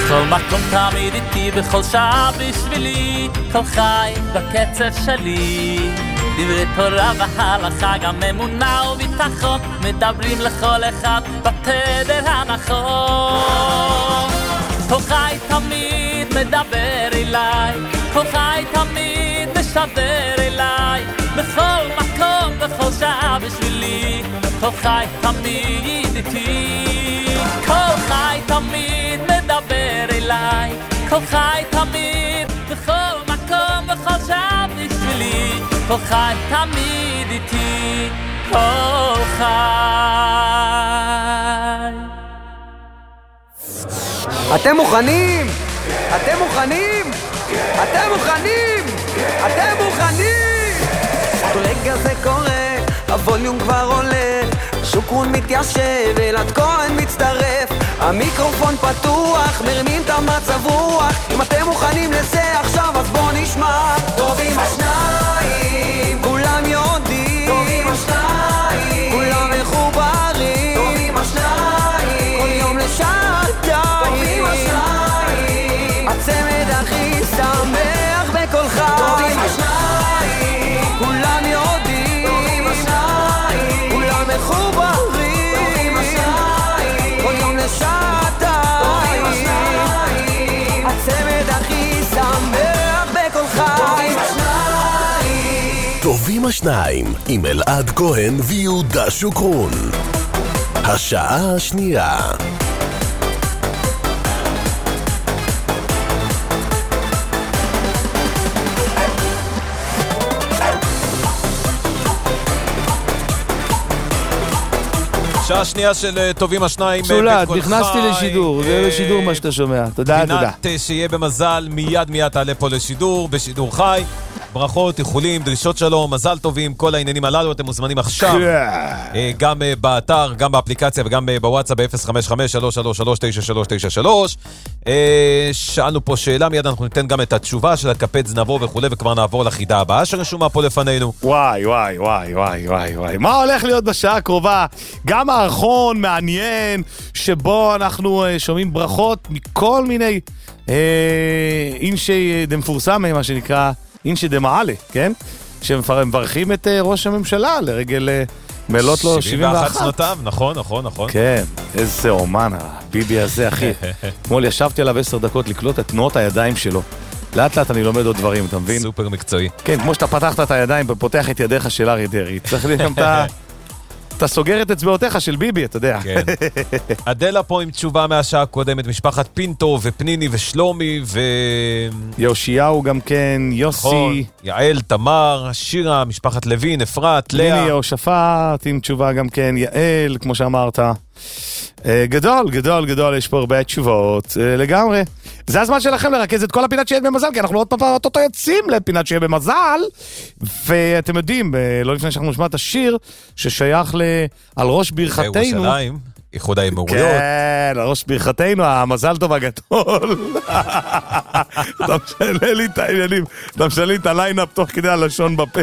בכל מקום תמיד איתי, בכל שעה בשבילי, כל חי בקצב שלי. דברי תורה והלכה, גם אמונה וביטחון, מדברים לכל אחד בתדר הנכון. כל חי תמיד מדבר אליי, כל חי תמיד משדר אליי, בכל מקום, בכל שעה בשבילי, כל חי תמיד איתי. כל חי תמיד מדבר אליי, כל חי תמיד, בכל מקום, בכל שעה בשבילי, כל חי תמיד איתי, כל חי. אתם מוכנים? אתם מוכנים? אתם מוכנים? אתם מוכנים? רגע זה קורה, הווליום כבר עולה, שוקרון מתיישב, אלעד כהן מצטרף, המיקרופון פתוח, מרימים את המצב רוח. אם אתם מוכנים לזה עכשיו אז בוא נשמע. טובים השניים, כולם יודעים, טובים השניים, כולם מחוברים, טובים השניים, כל יום לשעתיים, טובים השניים, הצמד הכי שמח בכל חי, טובים השניים, כולם יודעים, טובים השניים, כולם מחוברים, טובים השניים, כל יום לשעתיים, טובים השניים, הצמד הכי שמח בכל חי. טובים השניים עם אלעד כהן ויהודה שוקרון. השעה השנייה. שעה שנייה של טובים השניים. צולת, נכנסתי לשידור, זה לשידור מה שאתה שומע. תודה, תודה. פינת שיהיה במזל, מיד תעלה פה לשידור, בשידור חי. ברכות, איחולים, דרישות שלום, מזל טובים, כל העניינים הללו, אתם מוזמנים עכשיו. גם באתר, גם באפליקציה וגם בוואטסאפ ב-055-333-9393. שאלנו פה שאלה, מיד אנחנו ניתן גם את התשובה של הקפד זנבו וכו', וכבר נעבור לחידה הבאה שרשומה פה לפנינו. וואי. מה הולך להיות בשעה הקרובה? גם מערכון מעניין, שבו אנחנו שומעים ברכות מכל מיני אינשי דמפורסם, מה שנקרא אינשי דמעלה, כן? שמברכים את ראש הממשלה לרגל מלות לו 71 שנותיו, נכון. כן, איזה אומן, הביבי הזה, אחי. אתמול ישבתי עליו 10 דקות לקלוט את תנועות הידיים שלו. לאט לאט אני לומד עוד דברים, אתה מבין? סופר מקצועי. כן, כמו שאתה פתחת את הידיים ופותח את ידיך של אריה דרעי. צריך לי גם אתה סוגר את אצבעותיך של ביבי, אתה יודע. כן. אדלה פה עם תשובה מהשעה הקודמת, משפחת פינטו ופניני ושלומי יאושיהו גם כן, יוסי. יעל, תמר, שירה, משפחת לוין, אפרת, לאה. פניני יאושפת עם תשובה גם כן, יעל, כמו שאמרת. גדול, יש פה הרבה תשובות לגמרי. זה הזמן שלכם לרכז את כל הפינת שיהיה במזל, כי אנחנו עוד פעם אותו יוצאים לפינת שיהיה במזל, ואתם יודעים, לא לפני שאנחנו נשמע את השיר ששייך על ראש ברכתנו. ירושלים, איחוד האמירויות. כן, על ראש ברכתנו, המזל טוב הגדול. אתה משנה לי את העניינים, אתה משנה לי את הליינאפ תוך כדי הלשון בפה.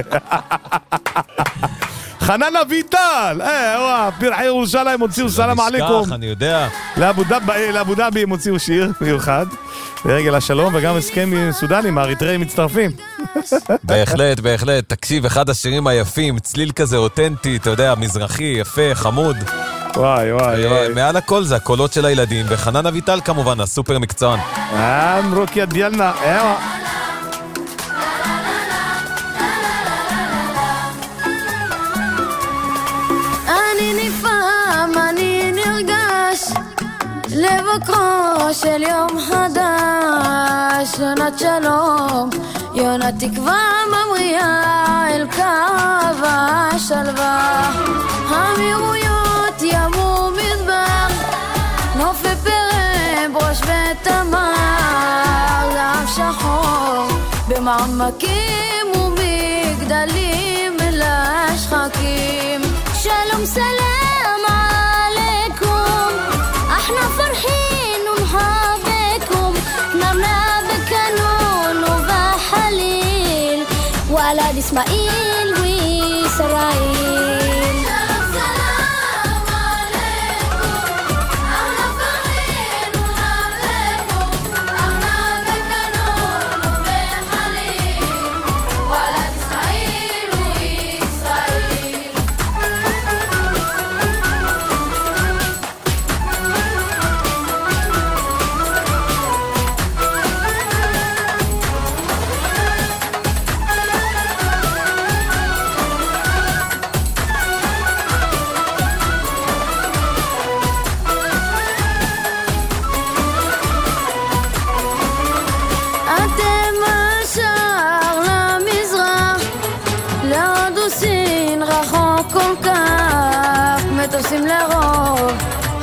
חנן אביטל, פרחי ירושלים הוציאו סלאם עליכום. אני יודע. לאבו דאבי הם הוציאו שיר מיוחד, לרגל השלום, וגם הסכם סודנים, האריתראים מצטרפים. בהחלט. תקשיב, אחד השירים היפים, צליל כזה אותנטי, אתה יודע, מזרחי, יפה, חמוד. וואי. מעל הכל זה הקולות של הילדים, וחנן אביטל כמובן, הסופר מקצוען. רוקיה דיאלנה, לבוקרו של יום חדש, יונת שלום, יונת תקווה ממריאה אל קו השלווה. האמירויות ימו מדבר, נוף ופרם, בראש ותמר, גם שחור במעמקים ומגדלים לשחקים. שלום סלם עליכם, احنا فرحين ونحبكم، نمنا بكنون وبحليل ولد اسماعيل وإسرائيل. سلام عليكم، احنا فرحين ونحبكم،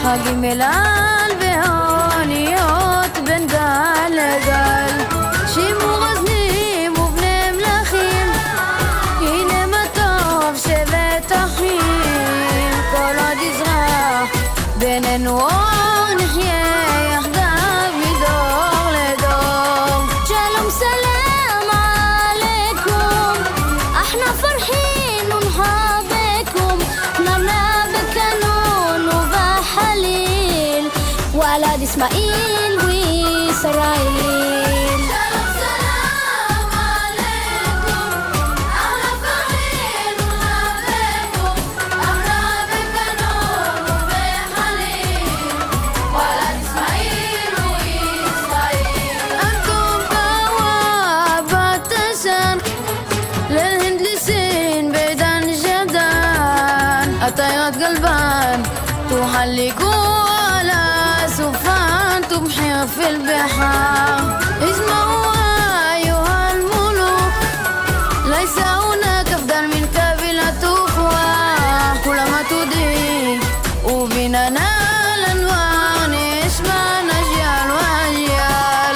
הגמלן והאוניות בין גל לגל, שימור אזנים ובני מלכים, הנה מה טוב שבת אחים, כל עוד יזרח בינינו אור, נחיה יחדיו מדור לדור. שלום סלם עליכום, אחנה פרחין ונחבקום, נמנה בקנון ובחליל, וולד איסמאעיל וישראל. طيرت قلبان تحلقوا على سفان تبحر في البحار. اسمعوا أيها الملوك، ليس هناك أفضل من قبيلة أخوة، كلما تضيء وبنا الأنوار نشمع نجيال وأجيال.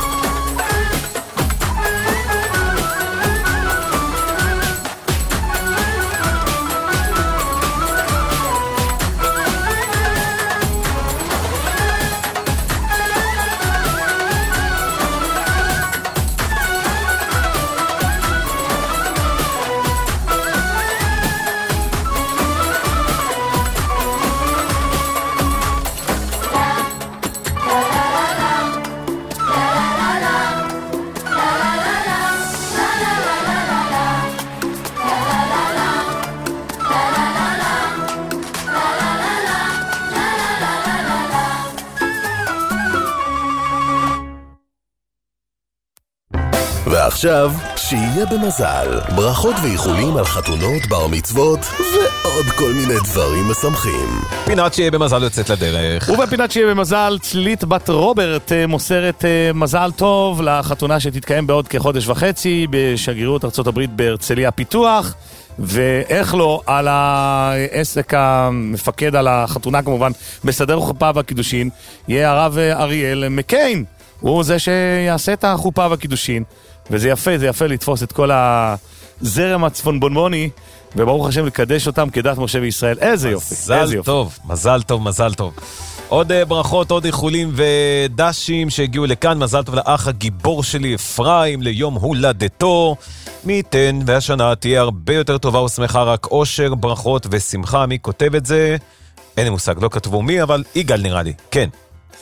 ועכשיו, שיהיה במזל. ברכות ואיחולים על חתונות, בר מצוות ועוד כל מיני דברים משמחים. פינת שיהיה במזל יוצאת לדרך. ובפינת שיהיה במזל, צלית בת רוברט מוסרת מזל טוב לחתונה שתתקיים בעוד כחודש וחצי בשגרירות ארצות הברית בהרצליה פיתוח. ואיך לא, על העסק המפקד על החתונה כמובן, מסדר חופה והקידושין, יהיה הרב אריאל מקיין. הוא זה שיעשה את החופה והקידושין. וזה יפה, זה יפה לתפוס את כל הזרם הצפונבונבוני, וברוך השם לקדש אותם כדת משה וישראל. איזה יופי, איזה יופי. טוב, מזל טוב, מזל טוב. עוד ברכות, עוד איחולים ודשים שהגיעו לכאן. מזל טוב לאח הגיבור שלי אפרים ליום הולדתו. מי ייתן והשנה תהיה הרבה יותר טובה ושמחה, רק אושר, ברכות ושמחה. מי כותב את זה? אין לי מושג, לא כתבו מי, אבל יגאל נראה לי, כן.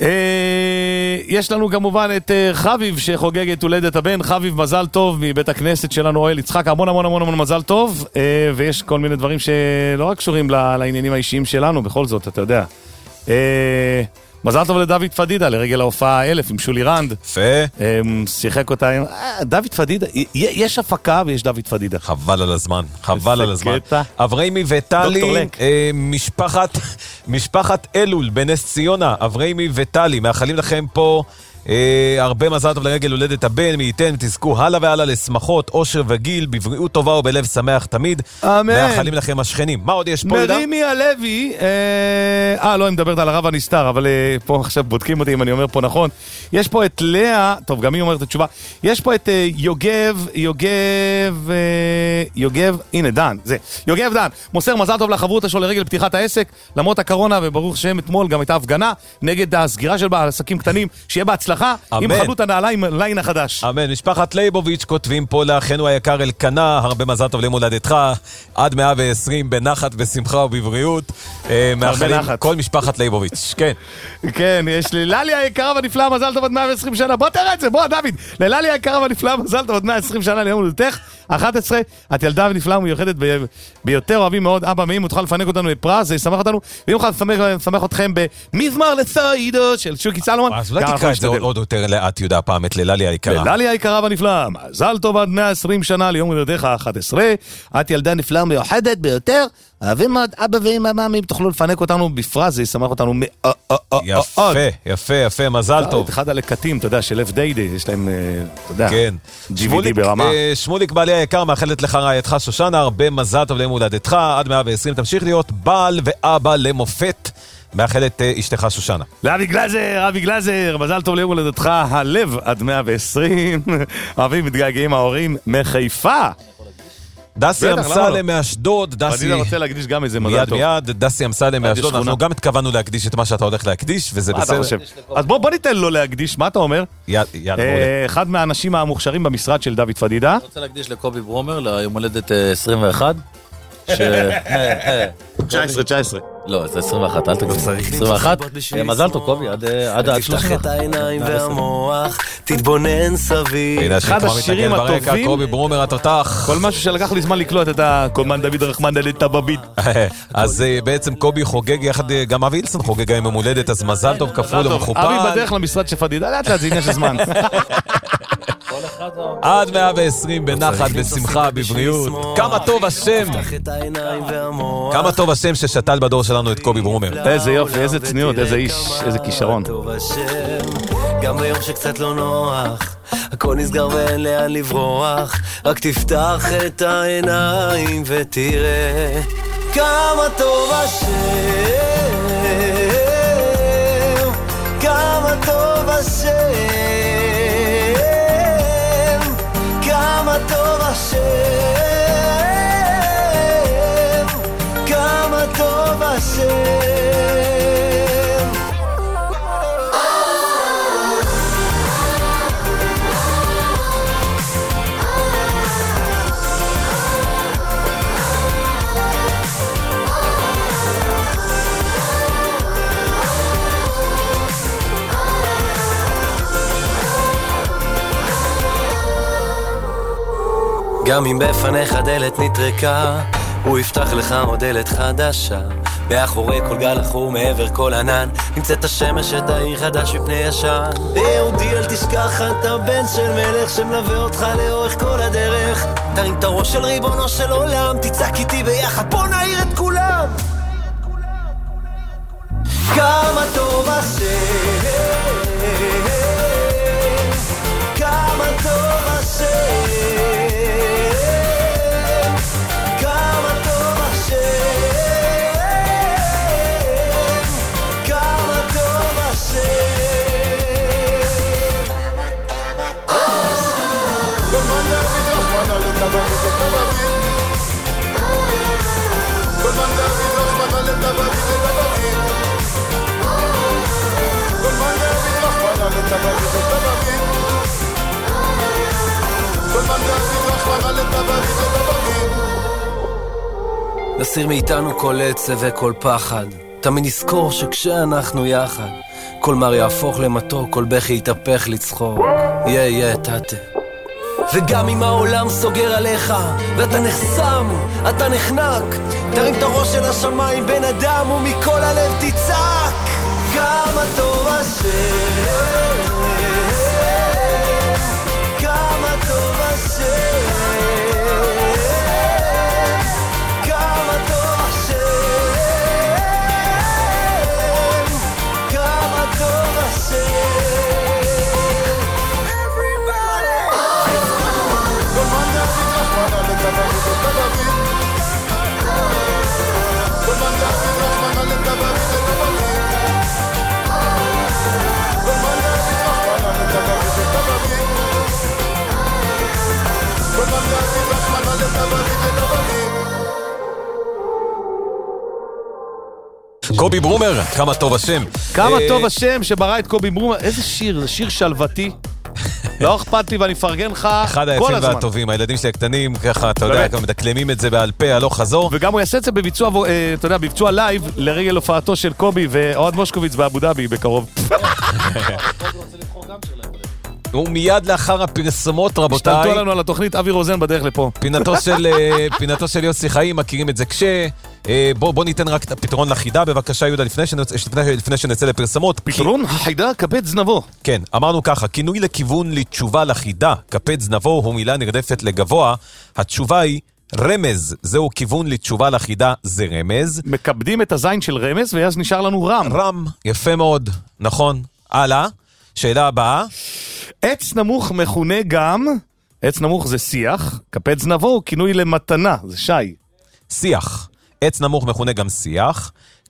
יש לנו כמובן את חביב שחוגג את הולדת הבן. חביב, מזל טוב מבית הכנסת שלנו אוהל יצחק, המון המון המון המון מזל טוב. ויש כל מיני דברים שלא רק קשורים לעניינים האישיים שלנו, בכל זאת, אתה יודע. מזל טוב לדוד פדידה לרגל ההופעה 1000 עם שולי רנד. יפה. שיחק אותה עם דוד פדידה, יש הפקה ויש דוד פדידה. חבל על הזמן, חבל על הזמן. אברהימי וטלי, משפחת אלול בנס ציונה, אברהימי וטלי, מאחלים לכם פה הרבה מזל טוב לרגל הולדת הבן, מי ייתן תזכו הלאה והלאה לשמחות, אושר וגיל, בבריאות טובה ובלב שמח תמיד. אמן. מאחלים לכם השכנים. מה עוד יש פה? מרימי הלוי, לא, אני מדברת על הרב הנסתר, אבל פה עכשיו בודקים אותי אם אני אומר פה נכון. יש פה את לאה, טוב, גם היא אומרת את התשובה. יש פה את יוגב, הנה דן, זה. יוגב דן, מוסר מזל טוב לחברות שלו לרגל פתיחת העסק, למרות הקורונה, וברוך שם אתמול גם הייתה הפגנה נגד הסגירה של עסקים קטנים, שיהיה בהצלחה. עם חנות הנעליים ליין החדש. אמן. משפחת לייבוביץ' כותבים פה לאחינו היקר אלקנה, הרבה מזל טוב למולדתך, עד 120 בנחת ושמחה ובבריאות. מאחלים כל משפחת לייבוביץ'. כן. כן, יש לי לליה היקרה ונפלאה, מזל טוב עד 120 שנה. בוא תראה את זה, בוא דוד. לליה היקרה ונפלאה, מזל טוב עד 120 שנה ליום הולדתך. 11, את ילדה ונפלאה ומיוחדת ביותר, אוהבים מאוד. אבא, מאם הוא תוכל לפנק אותנו בפרס, זה ישמח אותנו, ואם הוא תוכל לשמח אתכם במזמר לסעידו של שוקי סלומון. אז אולי תקרא את זה עוד יותר לאט יהודה פעם, את ללליה היקרה. ללליה היקרה ונפלאה, מזל טוב עד 120 שנה ליום הולדתך 11, את ילדה נפלאה מיוחדת ביותר, אוהבים מאוד, אבא ואמא, מאמי, תוכלו לפנק אותנו בפרס, זה ישמח אותנו מאוד. יפה, יפה, מזל טוב. אחד הלקטים, אתה יודע, של אף דיידי, יש להם, אתה יודע, כן. DVD ברמה. שמוליק בעלי היקר, מאחלת לך רעייתך שושנה, הרבה מזל טוב ליום הולדתך, עד 120 תמשיך להיות בעל ואבא למופת. מאחלת אשתך שושנה. לאבי גלזר, מזל טוב ליום הולדתך, הלב עד 120. אוהבים מתגעגעים ההורים מחיפה. דסי אמסלם מאשדוד, דסי... אני רוצה להקדיש גם איזה מזל טוב. מיד, דסי אמסלם מאשדוד, אנחנו גם התכוונה להקדיש את מה שאתה הולך להקדיש, וזה בסדר. אז בוא ניתן לו להקדיש, מה אתה אומר? יאללה, אחד מהאנשים המוכשרים במשרד של דוד פדידה. אני רוצה להקדיש לקובי ברומר, ליום הולדת 21. 19. לא, זה 21, אל תגיד. 21? מזל טוב, קובי, עד 30. תפתח את העיניים והמוח, תתבונן סביב. אחד השירים הטובים. קובי ברומר התותח. כל משהו שלקח לי זמן לקלוט את הקולמן דוד רחמן דלת טבבית. אז בעצם קובי חוגג יחד, גם אבי אילסון חוגג היום הולדת, אז מזל טוב כפול ומכופל. אבי בדרך למשרד של פדידה, לאט זה עניין של זמן. עד 120 בנחת, בשמחה, בבריאות. כמה טוב השם. כמה טוב השם ששתל בדור שלנו את קובי ברומר. איזה יופי, איזה צניעות, איזה איש, איזה כישרון. גם ביום שקצת לא נוח, הכל נסגר ואין לאן לברוח, רק תפתח את העיניים ותראה כמה טוב השם, כמה טוב השם, כמה טוב השם, כמה טוב השם. גם אם בפניך דלת נטרקה, הוא יפתח לך עוד דלת חדשה. מאחורי כל גל אחור מעבר כל ענן, נמצאת השמש את העיר חדש מפני ישן. יהודי אל תשכח, אתה בן של מלך שמלווה אותך לאורך כל הדרך. תרים את הראש של ריבונו של עולם, תצעק איתי ביחד, בוא נעיר את כולם. כמה טוב השם, כמה טוב השם, נסיר מאיתנו כל עצב וכל פחד, תמיד נזכור שכשאנחנו יחד כל מר יהפוך למתוק, כל בכי יתהפך לצחוק. יא תתה. וגם אם העולם סוגר עליך ואתה נחסם, אתה נחנק, תרים את הראש של השמיים בן אדם ומכל הלב תצעק כמה טוב השם, כמה טוב השם, כמה טוב השם, כמה טוב השם. קובי ברומר, כמה טוב השם. כמה טוב השם שברא את קובי ברומר. איזה שיר, זה שיר שלוותי. לא אכפת לי ואני אפרגן לך כל הזמן. אחד היפים והטובים, הילדים שלי הקטנים, ככה, אתה יודע, מדקלמים את זה בעל פה, הלוך חזור. וגם הוא יעשה את זה בביצוע, אתה יודע, בביצוע לייב, לרגל הופעתו של קובי ואוהד מושקוביץ באבו דאבי בקרוב. הוא מיד לאחר הפרסומות, רבותיי. השתלטו לנו על התוכנית, אבי רוזן בדרך לפה. פינתו של יוסי חיים, מכירים את זה בוא ניתן רק את הפתרון לחידה, בבקשה יהודה, לפני שנצא לפרסומות. פתרון החידה, כפת זנבו. כן, אמרנו ככה, כינוי לכיוון לתשובה לחידה, כפת זנבו הוא מילה נרדפת לגבוה, התשובה היא רמז, זהו כיוון לתשובה לחידה, זה רמז. מקבדים את הזין של רמז, ואז נשאר לנו רם. רם, יפה מאוד, נכון. הלאה, שאלה הבאה. עץ נמוך מכונה גם, עץ נמוך זה שיח, כפת זנבו הוא כינוי למתנה, זה שי. שיח. עץ נמוך מכונה גם שיח,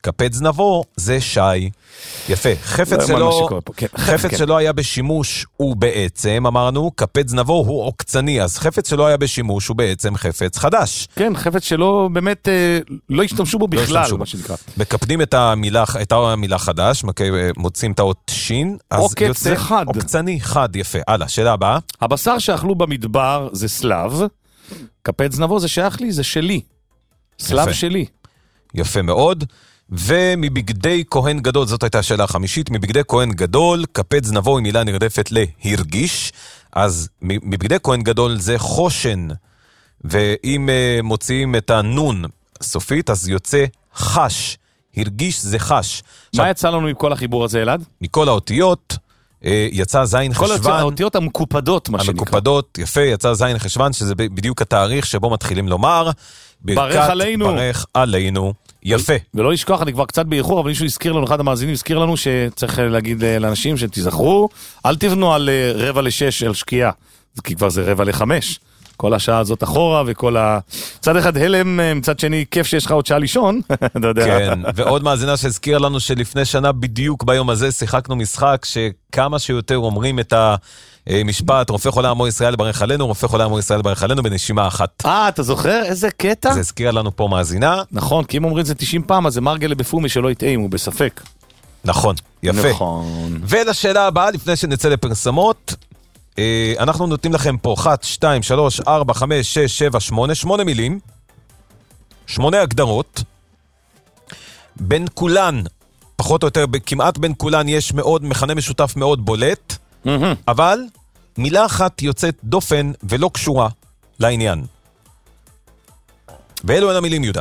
קפץ נבו זה שי. יפה. חפץ שלא היה בשימוש הוא בעצם, אמרנו, קפץ נבו הוא עוקצני, אז חפץ שלא היה בשימוש הוא בעצם חפץ חדש. כן, חפץ שלא באמת, לא השתמשו בו בכלל, מה שנקרא. מקפדים את המילה חדש, מוצאים את האות שין, אז יוצא עוקצני חד, יפה. הלאה, שאלה הבאה. הבשר שאכלו במדבר זה סלב, קפץ נבו זה שייך לי, זה שלי. סלב שלי. יפה מאוד. ומבגדי כהן גדול, זאת הייתה השאלה החמישית, מבגדי כהן גדול, קפץ נבו עם מילה נרדפת להרגיש, אז מבגדי כהן גדול זה חושן, ואם מוציאים את הנון סופית, אז יוצא חש, הרגיש זה חש. מה יצא לנו מכל החיבור הזה, אלעד? מכל האותיות, יצא זין חשבן. כל האותיות המקופדות, מה שנקרא. המקופדות, יפה, יצא זין חשבן, שזה בדיוק התאריך שבו מתחילים לומר, ברך עלינו. ברך עלינו. יפה. ולא לשכוח, אני כבר קצת באיחור, אבל מישהו הזכיר לנו, אחד המאזינים הזכיר לנו שצריך להגיד לאנשים שתזכרו, אל תבנו על 5:45 על שקיעה, כי כבר זה 4:45. כל השעה הזאת אחורה, וכל צד אחד הלם, מצד שני כיף שיש לך עוד שעה לישון, אתה יודע. כן, ועוד מאזינה שהזכיר לנו שלפני שנה בדיוק ביום הזה שיחקנו משחק שכמה שיותר אומרים את המשפט, רופא חולה עמו ישראל ברך עלינו, רופא חולה עמו ישראל ברך עלינו בנשימה אחת. אתה זוכר? איזה קטע? זה הזכיר לנו פה מאזינה. נכון, כי אם אומרים את זה 90 פעם, אז זה מרגלה בפומי שלא יתאים, הוא בספק. נכון, יפה. נכון. ולשאלה הבאה, לפני שנצא לפרסמות, אנחנו נותנים לכם פה 1, 2, 3, 4, 5, 6, 7, 8 מילים, 8 הגדרות, בין כולן, פחות או יותר, כמעט בין כולן יש מאוד, מכנה משותף מאוד בולט, אבל מילה אחת יוצאת דופן ולא קשורה לעניין. ואלו הן המילים, יהודה.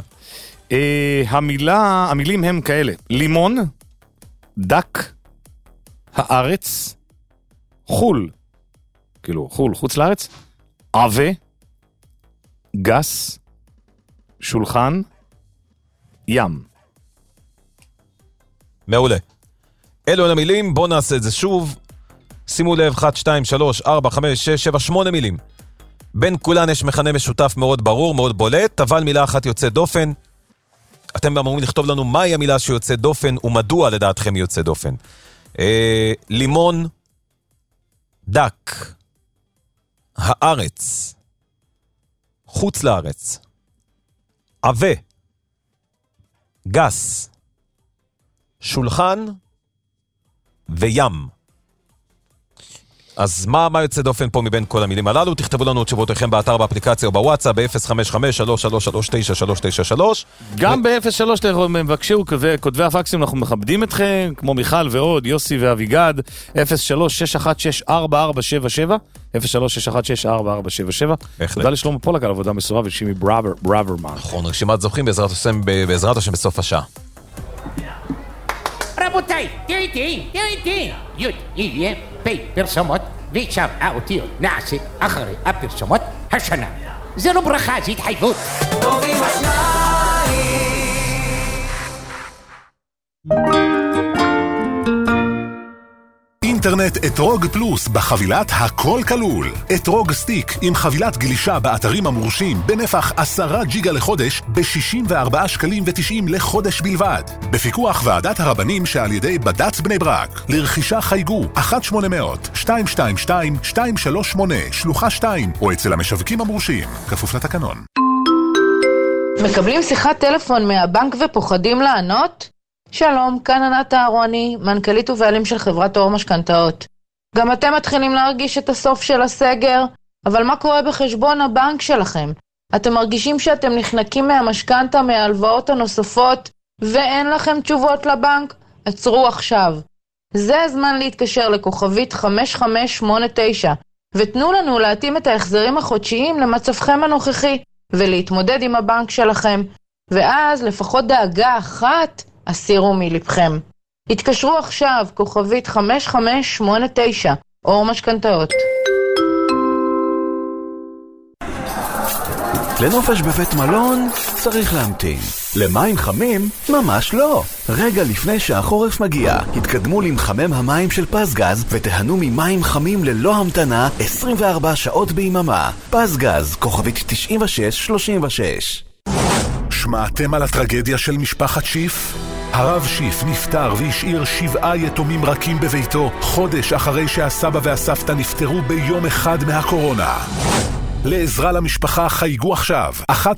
המילים הם כאלה, לימון, דק, הארץ, חול, כאילו חול, חוץ לארץ, עווה, גס, שולחן, ים. מעולה. אלו הן המילים, בואו נעשה את זה שוב. שימו לב, 1, 2, 3, 4, 5, 6, 7, 8 מילים. בין כולן יש מכנה משותף מאוד ברור, מאוד בולט, אבל מילה אחת יוצאת דופן. אתם אמורים לכתוב לנו מהי המילה שיוצאת דופן, ומדוע לדעתכם היא יוצאת דופן. לימון, דק, הארץ, חוץ לארץ, עווה, גס, שולחן וים. אז מה יוצא דופן פה מבין כל המילים הללו? תכתבו לנו תשובותיכם באתר, באפליקציה או בוואטסאפ, ב-055-3333-933. גם ב-03 מבקשו כותבי הפקסים, אנחנו מכבדים אתכם, כמו מיכל ועוד, יוסי ואביגד, 03-616-4477, 03-616-4477. תודה לשלמה פולק על עבודה מסורה ושימי ברוורמן. נכון, רשימת זוכים בעזרת השם בסוף השעה. רבותיי, תראי, י' יהיה פרסומות, ושם האותיות נעשה אחרי הפרסומות השנה. זה לא ברכה, זה התחייבות. טובים השניים. אינטרנט אתרוג פלוס בחבילת הכל כלול. אתרוג סטיק עם חבילת גלישה באתרים המורשים בנפח 10 ג'יגה לחודש ב-64 שקלים ו90 לחודש בלבד. בפיקוח ועדת הרבנים שעל ידי בד"ץ בני ברק. לרכישה חייגו 1-800-222-238 שלוחה 2 או אצל המשווקים המורשים. כפוף לתקנון. מקבלים שיחת טלפון מהבנק ופוחדים לענות? שלום, כאן ענת אהרוני, מנכ"לית ובעלים של חברת אור משכנתאות. גם אתם מתחילים להרגיש את הסוף של הסגר, אבל מה קורה בחשבון הבנק שלכם? אתם מרגישים שאתם נחנקים מהמשכנתה, מההלוואות הנוספות, ואין לכם תשובות לבנק? עצרו עכשיו. זה הזמן להתקשר לכוכבית 5589, ותנו לנו להתאים את ההחזרים החודשיים למצבכם הנוכחי, ולהתמודד עם הבנק שלכם. ואז לפחות דאגה אחת הסירו מלבכם. התקשרו עכשיו, כוכבית 5589, אור משכנתאות. לנופש בבית מלון צריך להמתין. למים חמים? ממש לא. רגע לפני שהחורף מגיע, התקדמו למחמם המים של פסגז ותהנו ממים חמים ללא המתנה 24 שעות ביממה. פסגז, כוכבית 9636. שמעתם על הטרגדיה של משפחת שיף? הרב שיף נפטר והשאיר 7 יתומים רכים בביתו, חודש אחרי שהסבא והסבתא נפטרו ביום אחד מהקורונה. לעזרה למשפחה חייגו עכשיו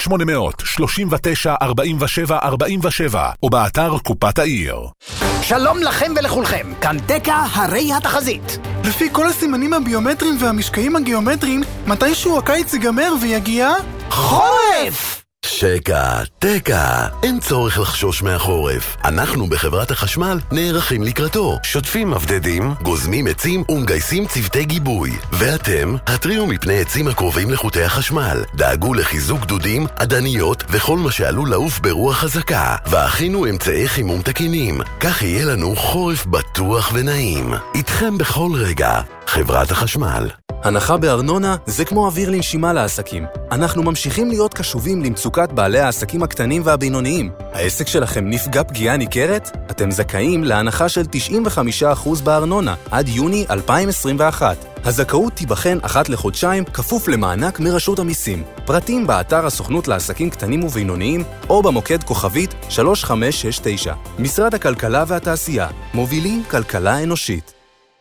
1-800-39-47-47 או באתר קופת העיר. שלום לכם ולכולכם, כאן דקה הרי התחזית. לפי כל הסימנים הביומטריים והמשקעים הגיאומטריים, מתישהו הקיץ ייגמר ויגיע חורף! שקע, תקע, אין צורך לחשוש מהחורף. אנחנו בחברת החשמל נערכים לקראתו. שוטפים מבדדים, גוזמים עצים ומגייסים צוותי גיבוי. ואתם, התריעו מפני עצים הקרובים לחוטי החשמל. דאגו לחיזוק דודים, עדניות וכל מה שעלול לעוף ברוח חזקה. והכינו אמצעי חימום תקינים. כך יהיה לנו חורף בטוח ונעים. איתכם בכל רגע, חברת החשמל. הנחה בארנונה זה כמו אוויר לנשימה לעסקים. אנחנו ממשיכים להיות קשובים למצוקת בעלי העסקים הקטנים והבינוניים. העסק שלכם נפגע פגיעה ניכרת? אתם זכאים להנחה של 95% בארנונה עד יוני 2021. הזכאות תיבחן אחת לחודשיים כפוף למענק מרשות המיסים. פרטים באתר הסוכנות לעסקים קטנים ובינוניים או במוקד כוכבית 3569. משרד הכלכלה והתעשייה, מובילים כלכלה אנושית.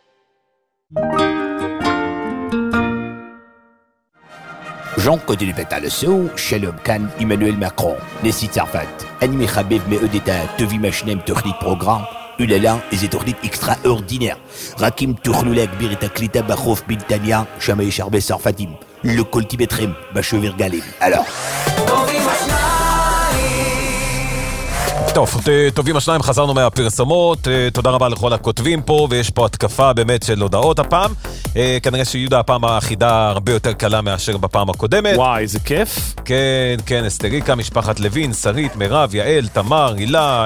Jean-Claude Levet-Alasso, Shalom Khan, Emmanuel Macron, Nessie Tzarfat, Anime Khabib Me'odeta, Tovi Machnem, Tochlit Programme, Ulala, et Tochlit extraordinaire. Rakim Tourloulak, Birita Klita, Bachof, Biltania, Shamaï Charbet Sarfatim, le Coltibetrem, Bachever Galim. Alors. טוב, טובים השניים, חזרנו מהפרסומות, תודה רבה לכל הכותבים פה, ויש פה התקפה באמת של הודעות הפעם. כנראה שיהודה הפעם האחידה הרבה יותר קלה מאשר בפעם הקודמת. וואי, איזה כיף. כן, כן, אסטריקה, משפחת לוין, שרית, מירב, יעל, תמר, הילה,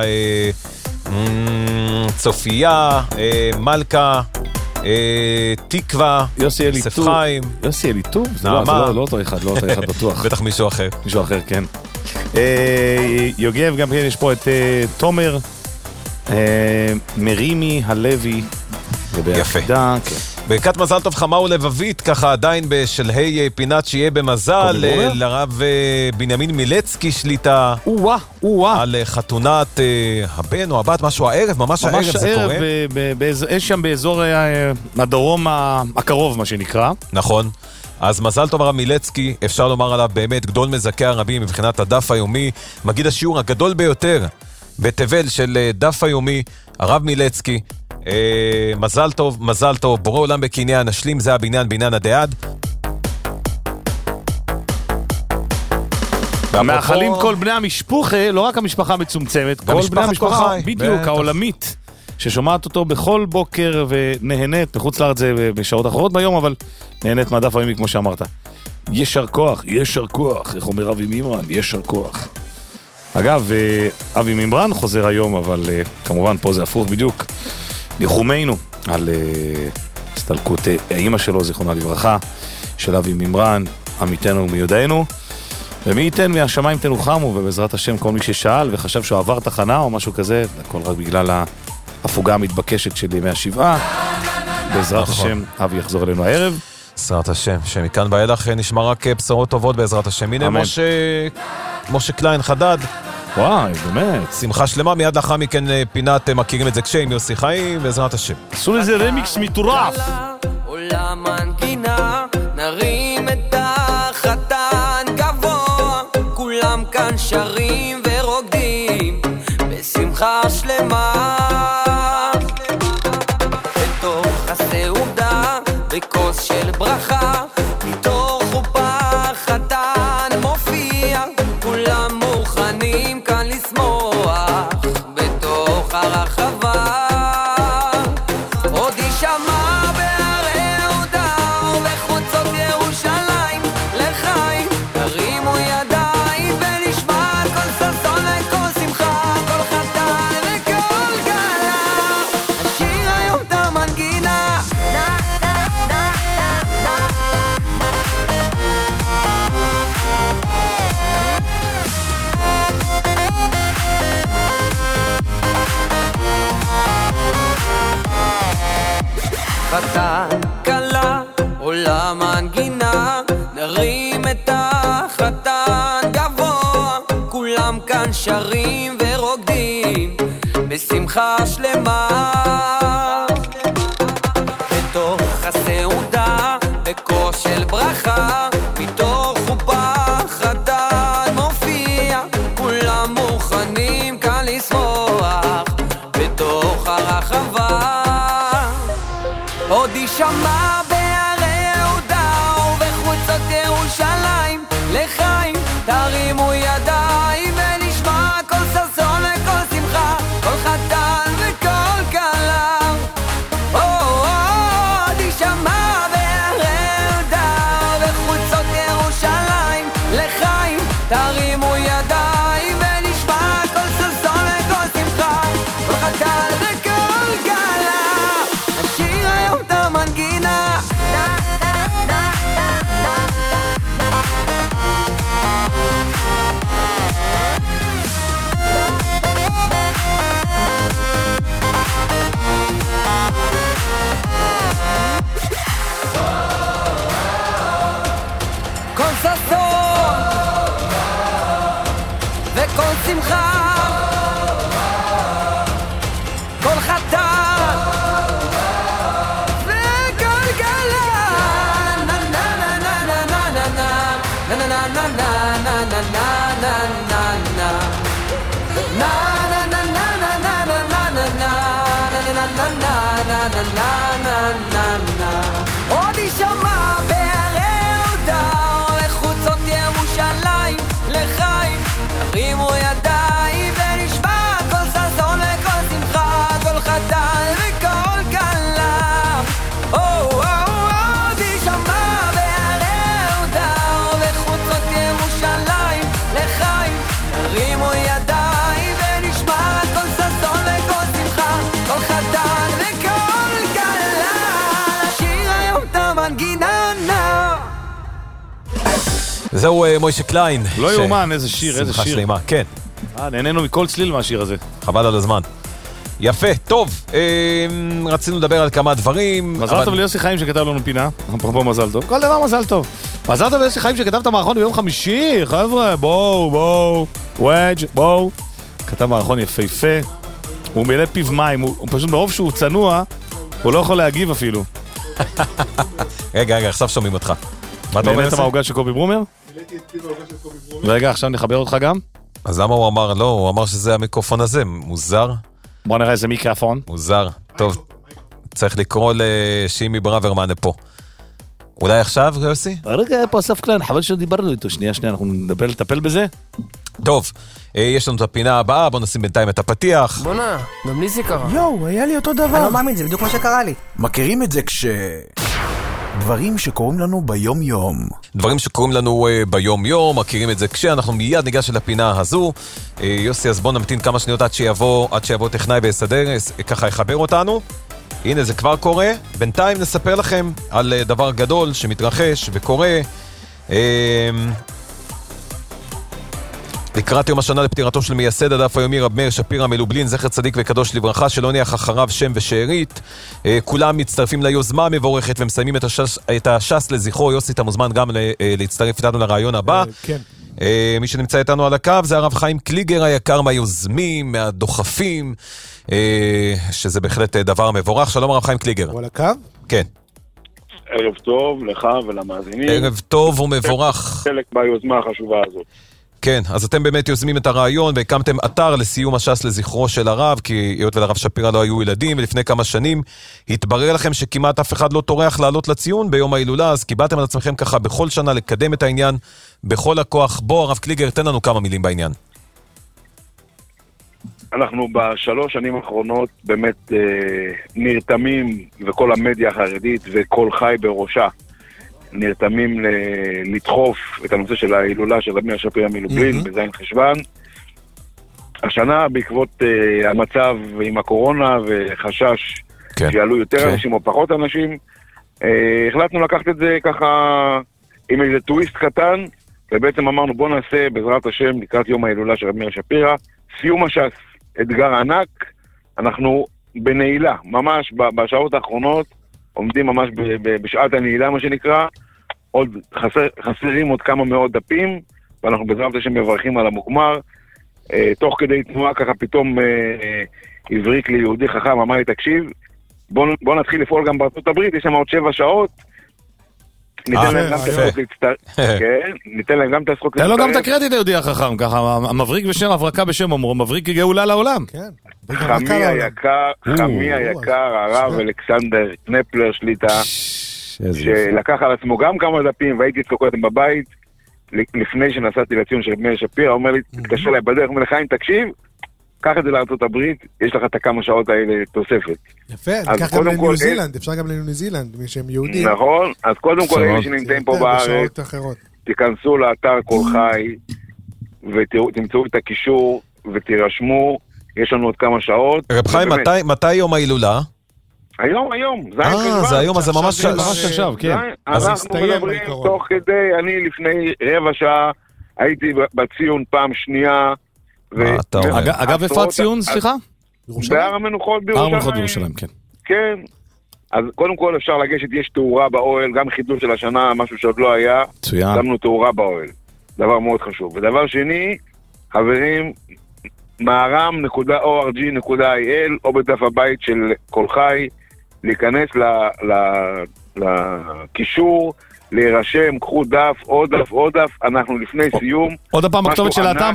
צופיה, מלכה, תקווה, יוסף חיים. יוסי אליטוב? נעמה. לא אותו אחד, לא אותו אחד בטוח. בטח מישהו אחר. מישהו אחר, כן. יוגב, גם כן יש פה את תומר, מרימי, הלוי, יפה. ברכת מזל טוב חמה ולבבית, ככה עדיין בשלהי פינת שיהיה במזל, לרב בנימין מילצקי שליטה, על חתונת הבן או הבת, משהו הערב, ממש הערב זה קורה. יש שם באזור הדרום הקרוב, מה שנקרא. נכון. אז מזל טוב הרב מילצקי, אפשר לומר עליו באמת גדול מזכה הרבים מבחינת הדף היומי, מגיד השיעור הגדול ביותר בתבל של דף היומי, הרב מילצקי. מזל טוב, בורא עולם בקניין, נשלים זה הבניין, בניין הדעד. מאחלים כל בני המשפחה, לא רק המשפחה מצומצמת, כל בני המשפחה, בדיוק, העולמית, ששומעת אותו בכל בוקר ונהנית, מחוץ לארץ זה בשעות אחרות ביום, אבל נהנית מהדף היומי כמו שאמרת. ישר כוח, איך אומר אבי מימרן, ישר כוח. אגב, אבי מימרן חוזר היום, אבל כמובן פה זה הפוך בדיוק. ניחומנו על הסתלקות האמא שלו, זיכרונה לברכה, של אבי מימרן, עמיתנו ומיודענו, ומי ייתן מהשמיים תנוחמו, ובעזרת השם כל מי ששאל וחשב שהוא עבר תחנה או משהו כזה, הכל רק בגלל ההפוגה המתבקשת של ימי השבעה. בעזרת השם אבי יחזור אלינו הערב. בעזרת השם, שמכאן ואילך נשמע רק בשורות טובות בעזרת השם. הנה משה קליין חדד. וואי, באמת. שמחה שלמה, מיד לאחר מכן פינת מכירים את זה כשהם יוסי חיים, בעזרת השם. עשו לזה רמיקס מטורף. עולם מנגינה, נרים את החתן גבוה, כולם כאן שרים ורוקדים, בשמחה שלמה. בתוך הסעודה, בכוס של ברכה, מתוך חופה חתן מופיע, כולם מוכנים כאן לשמוח, בתוך הרחבה. עוד יישמע בהרי יהודה ובחוצות ירושלים לחיים, תרימו ידיים ונשמע כל ששון וכל שמחה, כל חתן וכל כלה, השיר היום את המנגינה. חתן קלה עולה מנגינה, נרים את החתן גבוה, כולם כאן שרים ורוקדים, שמחה שלמה בתוך הסעודה בקוש של ברכה מתוך חופה חדן מופיע כולם מוכנים כאן לשמוח בתוך הרחבה עוד יישמע בהרי יהודה ובחוצות ירושלים לחיים תרימו ידיים ונשמע כל ששון וכל שמחה כל חתן וכל כלה עוד יישמע בהרי יהודה ובחוצות ירושלים לחיים תרימו ידיים ונשמע כל ששון וכל שמחה כל חתן וכל כלה נשיר היום את המנגינה כל ששון וכל שמחה כל חתן וכל גלה נה נה נה נה נה נה נה נה נה נה נה נה נה עוד יישמע בהרי יהודה לחוצות ירושלים לחיים תרימו ידיים ונשמע כל ששון וכל שמחה כל חתן וכל כלה עוד יישמע בהרי יהודה לחוצות ירושלים לחיים תרימו ידיים ונשמע כל ששון וכל שמחה כל חתן וכל כלה נשיר היום את המנגינה זהו מוישה קליין. לא יאומן, איזה שיר, איזה שיר. שמחה שלמה, כן. נהנינו מכל צליל מהשיר הזה. חבל על הזמן. יפה, טוב, רצינו לדבר על כמה דברים. מזל טוב ליוסי חיים שכתב לנו פינה, אפרופו מזל טוב. כל דבר מזל טוב. מזל טוב ליוסי חיים שכתב את המערכון ביום חמישי, חבר'ה, בואו, וויג' בואו. כתב מערכון יפהפה, הוא מלא פיו מים, הוא פשוט ברוב שהוא צנוע, הוא לא יכול להגיב אפילו. רגע, עכשיו שומעים אותך. מה אתה אומר? נהנית מהעוגה של קובי ברומר? רגע, עכשיו נחבר אותך גם. אז למה הוא אמר? לא, הוא אמר שזה המיקרופון הזה, מוזר. בוא נראה איזה מיקרופון. מוזר, טוב, צריך לקרוא לשימי ברוורמן לפה. אולי עכשיו, יוסי? רגע, פה אסף קליין, חבל שדיברנו איתו, שנייה, אנחנו נטפל בזה. טוב, יש לנו את הפינה הבאה, בוא נשים בינתיים את הפתיח. בונה, גם לי זה קרה. יואו, היה לי אותו דבר. אני לא מאמין, זה בדיוק מה שקרה לי. מכירים את זה דברים שקורים לנו ביום יום. דברים שקורים לנו ביום יום, מכירים את זה כשאנחנו מיד ניגש לפינה הזו. יוסי, אז בוא נמתין כמה שניות עד שיבוא טכנאי ויסדר, ככה יחבר אותנו. הנה זה כבר קורה. בינתיים נספר לכם על דבר גדול שמתרחש וקורה. לקראת יום השנה לפטירתו של מייסד הדף היומי רב מאיר שפירא מלובלין, זכר צדיק וקדוש לברכה, שלא ניח אחריו שם ושארית. כולם מצטרפים ליוזמה המבורכת ומסיימים את הש"ס לזכרו. יוסי, אתה מוזמן גם להצטרף איתנו לרעיון הבא. כן. מי שנמצא איתנו על הקו זה הרב חיים קליגר היקר, מהיוזמים, מהדוחפים, שזה בהחלט דבר מבורך. שלום הרב חיים קליגר. הוא על הקו? כן. ערב טוב לך ולמאזינים. ערב טוב ומבורך. חלק ביוזמה החשובה הזאת. כן, אז אתם באמת יוזמים את הרעיון והקמתם אתר לסיום הש"ס לזכרו של הרב, כי היות ולרב שפירא לא היו ילדים, ולפני כמה שנים התברר לכם שכמעט אף אחד לא טורח לעלות לציון ביום ההילולה, אז קיבלתם על עצמכם ככה בכל שנה לקדם את העניין בכל הכוח. בוא, הרב קליגר, תן לנו כמה מילים בעניין. אנחנו בשלוש שנים האחרונות באמת נרתמים, וכל המדיה החרדית וכל חי בראשה נרתמים לדחוף את הנושא של ההילולה של רב מאיר שפירא מלובלין בזין חשוון. השנה בעקבות המצב עם הקורונה וחשש שיעלו יותר אנשים או פחות אנשים, החלטנו לקחת את זה ככה עם איזה טוויסט קטן, ובעצם אמרנו בוא נעשה בעזרת השם לקראת יום ההילולה של רב מאיר שפירא סיום הש"ס, אתגר ענק. אנחנו בנעילה, ממש בשעות האחרונות עומדים ממש בשעת הנעילה מה שנקרא, חסרים עוד כמה מאות דפים, ואנחנו בעזרת השם מברכים על המוגמר. תוך כדי תנועה ככה פתאום הבריק לי יהודי חכם, אמר לי, תקשיב, בוא נתחיל לפעול גם בארצות הברית, יש שם עוד 7 שעות, ניתן להם גם את הזכות להצטרף, כן, ניתן להם גם את הזכות להצטרף. תן לו גם את הקרדיט היהודי החכם, ככה, המבריק בשם, הברקה בשם, אמרו, מבריק גאולה לעולם. חמי היקר, הרב אלכסנדר קנפלר שליטה, שלקח על עצמו גם כמה דפים, והייתי אצלו קודם בבית, לפני שנסעתי לציון של מאיר שפירא, אומר לי, תתקשר אליי בדרך, אומר לי, חיים, תקשיב, קח את זה לארצות הברית, יש לך את הכמה שעות האלה תוספת. יפה, ניקח גם לניו זילנד, אפשר גם לניו זילנד, מי שהם יהודים. נכון, אז קודם כל אלה שנמצאים פה בארץ, תיכנסו לאתר כל חי, ותמצאו את הקישור, ותירשמו, יש לנו עוד כמה שעות. רב חיים, מתי יום ההילולה? היום. זה היום, אז זה ממש עכשיו, כן. אנחנו מדברים תוך כדי, אני לפני רבע שעה, הייתי בציון פעם שנייה, אגב, איפה הציון, סליחה? בהר המנוחות בירושלים. בהר המנוחות בירושלים, כן. כן. אז קודם כל אפשר לגשת, יש תאורה באוהל, גם חידוש של השנה, משהו שעוד לא היה. מצוין. שמנו תאורה באוהל. דבר מאוד חשוב. ודבר שני, חברים, maram.org.il או בדף הבית של כל חי, להיכנס לקישור, להירשם, קחו דף, עוד דף, אנחנו לפני סיום. עוד הפעם הכתובת של האתר,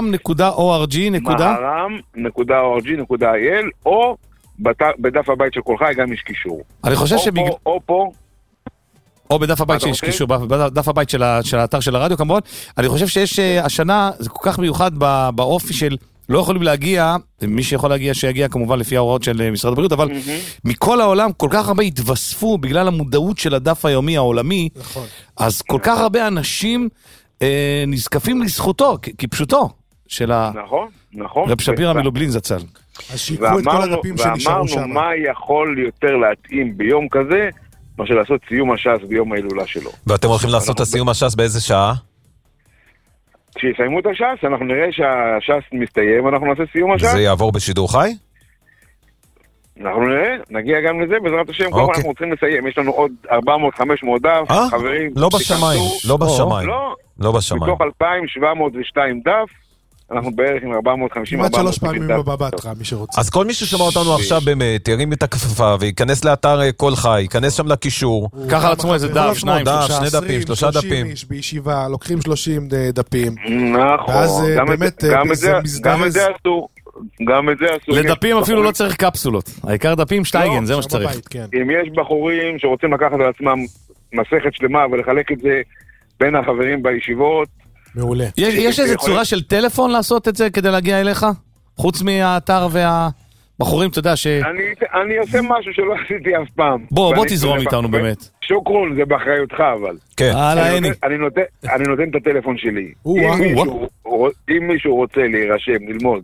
maram.org.il או בדף הבית של כל חי גם יש קישור. אני חושב או פה, או בדף הבית שיש קישור, בדף הבית של האתר של הרדיו כמובן. אני חושב שיש השנה, זה כל כך מיוחד באופי של לא יכולים להגיע, מי שיכול להגיע שיגיע כמובן לפי ההוראות של משרד הבריאות, אבל מכל העולם כל כך הרבה התווספו בגלל המודעות של הדף היומי העולמי, אז כל כך הרבה אנשים נזקפים לזכותו, כפשוטו של רב שפירא מלובלין זצ"ל. אז שיקחו את כל הדפים שנשארו שם. ואמרנו מה יכול יותר להתאים ביום כזה, מאשר לעשות סיום הש"ס ביום ההילולה שלו. ואתם הולכים לעשות את הסיום הש"ס באיזה שעה? כשיסיימו את הש"ס, אנחנו נראה שהש"ס מסתיים, אנחנו נעשה סיום הש"ס. זה יעבור בשידור חי? אנחנו נראה, נגיע גם לזה, בעזרת השם, כל אנחנו צריכים לסיים. יש לנו עוד 400-500 דף, חברים. לא בשמיים, לא בשמיים. לא בשמיים. מתוך 2,702 דף, אנחנו בערך עם 450-400 כמעט 3 פעמים בבטרה, מי שרוצה. אז כל מי ששמע אותנו עכשיו באמת, ירים את הכפפה וייכנס לאתר כל חי, ייכנס שם לקישור. קח על עצמו איזה דף, 2, 2 דפים, 3 דפים. 30 איש בישיבה, לוקחים 30 דפים. נכון. ואז באמת זה מזדרז. גם את זה עשו. לדפים אפילו לא צריך קפסולות. העיקר דפים שטייגן, זה מה שצריך. אם יש בחורים שרוצים לקחת על עצמם מסכת שלמה ולחלק את זה בין החברים בישיבות, מעולה. יש איזו צורה של טלפון לעשות את זה כדי להגיע אליך? חוץ מהאתר והבחורים, אתה יודע ש... אני עושה משהו שלא עשיתי אף פעם. בוא תזרום איתנו באמת. שוקרון, זה באחריותך אבל. כן. אני נותן את הטלפון שלי. אם מישהו רוצה להירשם, ללמוד,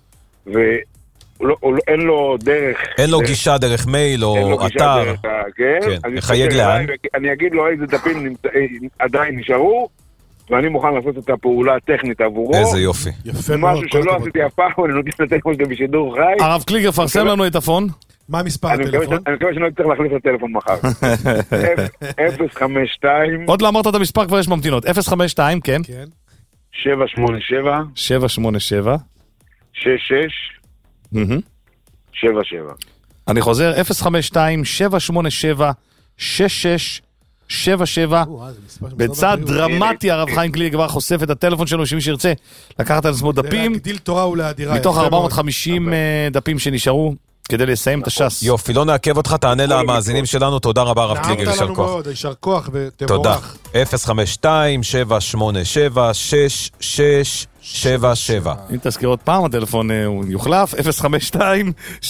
ואין לו דרך... אין לו גישה דרך מייל או אתר. כן. חייג לאן? אני אגיד לו איזה דפים עדיין נשארו, ואני מוכן לעשות את הפעולה הטכנית עבורו. איזה יופי. יפה מאוד. משהו שלא עשיתי אף פעם, אני נותן את הטלפון שלי בשידור חי. הרב קליגר, פרסם לנו את הפון. מה מספר הטלפון? אני מקווה שאני לא צריך להחליף את הטלפון מחר. 052. עוד לא אמרת את המספר, כבר יש ממתינות. 052, כן. 787. 787. 66. 77. אני חוזר, 052, 787, 66. 77, בצד דרמטי הרב חיים קליגר כבר חושף את הטלפון שלו שמי שירצה לקחת על עצמו דפים להגדיל תורה ולאדירה מתוך 450 דפים שנשארו כדי לסיים את הש"ס. יופי, לא נעכב אותך, תענה למאזינים שלנו, תודה רבה הרב קליגר, יישר כוח. מאוד, יישר כוח ותבורך. תודה. 052-787-6677. אם תזכיר עוד פעם, הטלפון יוחלף, 052-787-6677.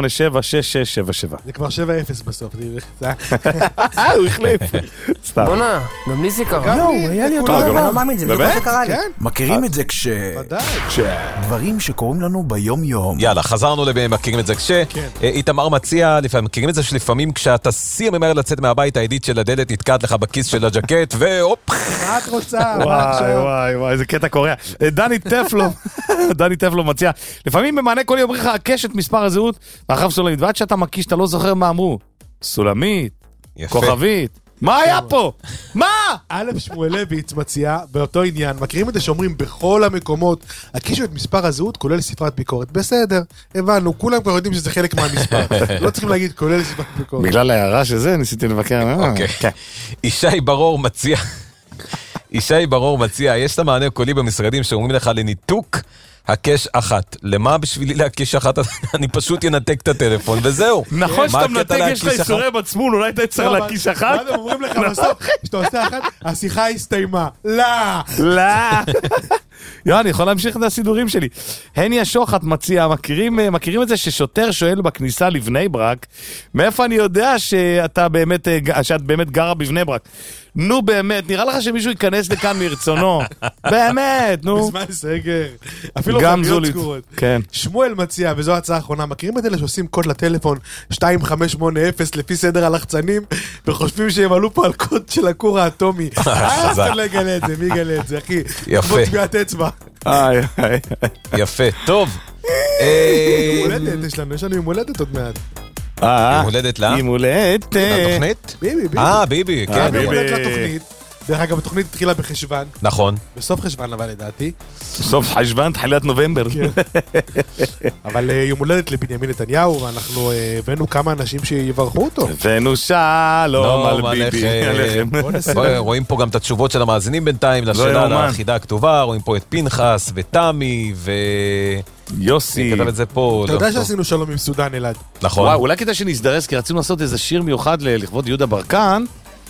זה כבר 7-0 בסוף. הוא החליף. סתם. בונה, גם לי זה קרה. לא, היה לי אותו דבר. לא מאמין, זה בדיוק מה שקרה לי. מכירים את זה דברים שקורים לנו ביום יום. יאללה, חזרנו למכירים את זה איתמר מציע, מכירים את זה שלפעמים כשאתה סיר ממהר לצאת מהבית, הידית של הדלת נתקעת לך בכיס של הג'קט, והופ. מה את רוצה? וואי, איזה קטע קורע. דני טפלו מציע, לפעמים במענה כל יום לך הקש את מספר הזהות, ואחריו סולמית, ועד שאתה מקיש, אתה לא זוכר מה אמרו. סולמית, כוכבית, מה היה פה? מה? א' שמואלביץ מציע באותו עניין, מכירים את זה שאומרים בכל המקומות, הקישו את מספר הזהות כולל ספרת ביקורת. בסדר, הבנו, כולם כבר יודעים שזה חלק מהמספר. לא צריכים להגיד כולל ספרת ביקורת. בגלל ההערה שזה ניסיתי לבקר. אוקיי. ישי ברור מציע, יש את המענה קולי במשרדים שאומרים לך לניתוק הקש אחת. למה בשבילי להקיש אחת? אני פשוט ינתק את הטלפון וזהו. נכון שאתה מנתק, יש לך איסורי מצפון, אולי אתה צריך להקיש אחת? מה אתם אומרים לך בסוף? שאתה עושה אחת, השיחה הסתיימה. לא. אני יכול להמשיך את הסידורים שלי. הני השוחט מציע, מכירים את זה ששוטר שואל בכניסה לבני ברק, מאיפה אני יודע שאת באמת גרה בבני ברק? נו באמת, נראה לך שמישהו ייכנס לכאן מרצונו. באמת, נו. בזמן סגר. אפילו חנויות סגורות. כן. שמואל מציע, וזו הצעה האחרונה, מכירים את אלה שעושים קוד לטלפון 2580 לפי סדר הלחצנים, וחושבים שהם עלו פה על קוד של הכור האטומי. אז אתה לא יגלה את זה, מי יגלה את זה, אחי? יפה. טביעת אצבע. יפה, טוב. יום הולדת, יש לנו יום הולדת עוד מעט. יום הולדת לה? יום הולדת. לתוכנית? ביבי, כן. יום הולדת לתוכנית. דרך אגב, התוכנית התחילה בחשבן. נכון. בסוף חשבן, אבל לדעתי. בסוף חשבן, תחילת נובמבר. אבל יום הולדת לבנימין נתניהו, ואנחנו הבאנו כמה אנשים שיברכו אותו. הבאנו שלום על ביבי. רואים פה גם את התשובות של המאזינים בינתיים, לשאלה החידה הכתובה, רואים פה את פנחס ותמי יוסי. כתב את זה פה. אתה יודע שעשינו שלום עם סודן אלעד. נכון. אולי כדאי שנזדרז, כי רצינו לעשות איזה שיר מיוחד לכבוד יהודה ברקן.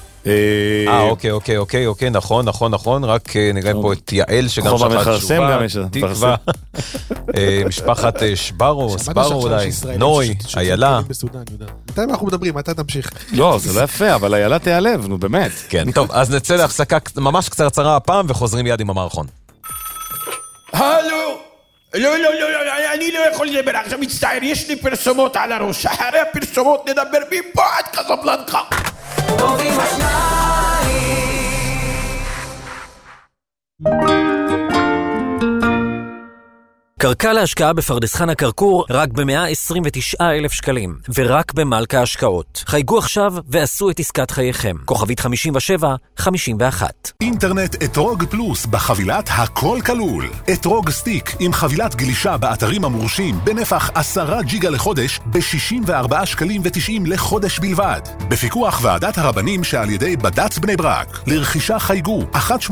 אוקיי, נכון, רק נראה פה את יעל שגם שחת תשובה, תקווה, משפחת שברו, אולי, נוי, איילה. מתי אנחנו מדברים? מתי תמשיך? לא, זה לא יפה, אבל איילה תיעלב, נו באמת. כן, טוב, אז נצא להפסקה ממש קצרצרה הפעם וחוזרים מיד עם המערכון. הלו! לא, אני לא יכול לדבר עכשיו, מצטער, יש לי פרסומות על הראש, אחרי הפרסומות נדבר מפה עד קזבלנקה. טובים השניים. קרקע להשקעה בפרדס חנה כרכור רק ב-129,000 שקלים, ורק במלכה השקעות. חייגו עכשיו ועשו את עסקת חייכם. כוכבית 5751. אינטרנט אתרוג פלוס בחבילת הכל כלול. אתרוג סטיק עם חבילת גלישה באתרים המורשים בנפח 10 ג'יגה לחודש ב-64 שקלים ו90 לחודש בלבד. בפיקוח ועדת הרבנים שעל ידי בד"ץ בני ברק. לרכישה חייגו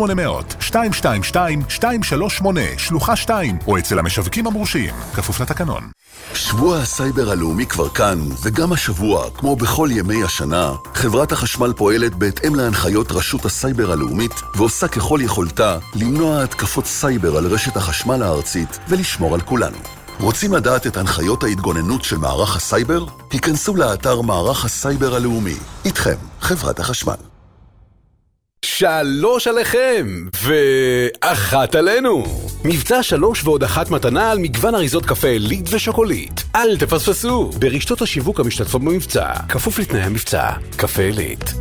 1-800-222-238 שלוחה 2 או אצל המשווקים המורשים, כפוף לתקנון. שבוע הסייבר הלאומי כבר כאן, וגם השבוע, כמו בכל ימי השנה, חברת החשמל פועלת בהתאם להנחיות רשות הסייבר הלאומית, ועושה ככל יכולתה למנוע התקפות סייבר על רשת החשמל הארצית ולשמור על כולנו. רוצים לדעת את הנחיות ההתגוננות של מערך הסייבר? היכנסו לאתר מערך הסייבר הלאומי. איתכם, חברת החשמל. 3 עליכם, ו1 עלינו. מבצע 3 ועוד 1 מתנה על מגוון אריזות קפה עילית ושוקולית. אל תפספסו ברשתות השיווק המשתתפות במבצע. כפוף לתנאי המבצע. קפה עילית.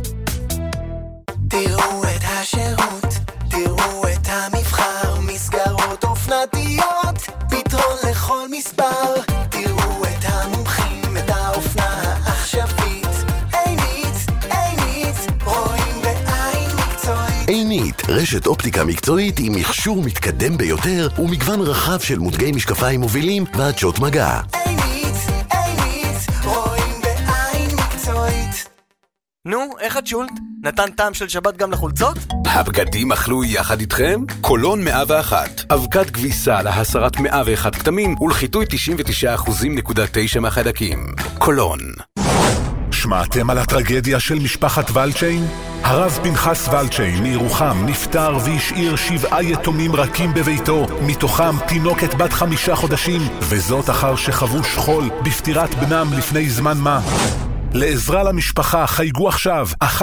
תראו את השירות, תראו את המבחר, מסגרות אופנתיות, פתרון לכל מספר. תראו את המומחים, את האופנה העכשווית. עינית, רואים בעין מקצועית. עינית, רשת אופטיקה מקצועית עם מכשור מתקדם ביותר ומגוון רחב של מותגי משקפיים מובילים ועדשות מגע. עינית, רואים בעין מקצועית. נו, איך את שולט? נתן טעם של שבת גם לחולצות? הבגדים אכלו יחד איתכם? קולון 101. אבקת כביסה להסרת 101 כתמים ולחיטוי 99.9% מהחיידקים. קולון. שמעתם על הטרגדיה של משפחת ולצ'יין? הרב פנחס ולצ'יין מירוחם נפטר והשאיר 7 יתומים רכים בביתו, מתוכם תינוקת בת 5 חודשים, וזאת אחר שחוו שכול בפטירת בנם לפני זמן מה. לעזרה למשפחה חייגו עכשיו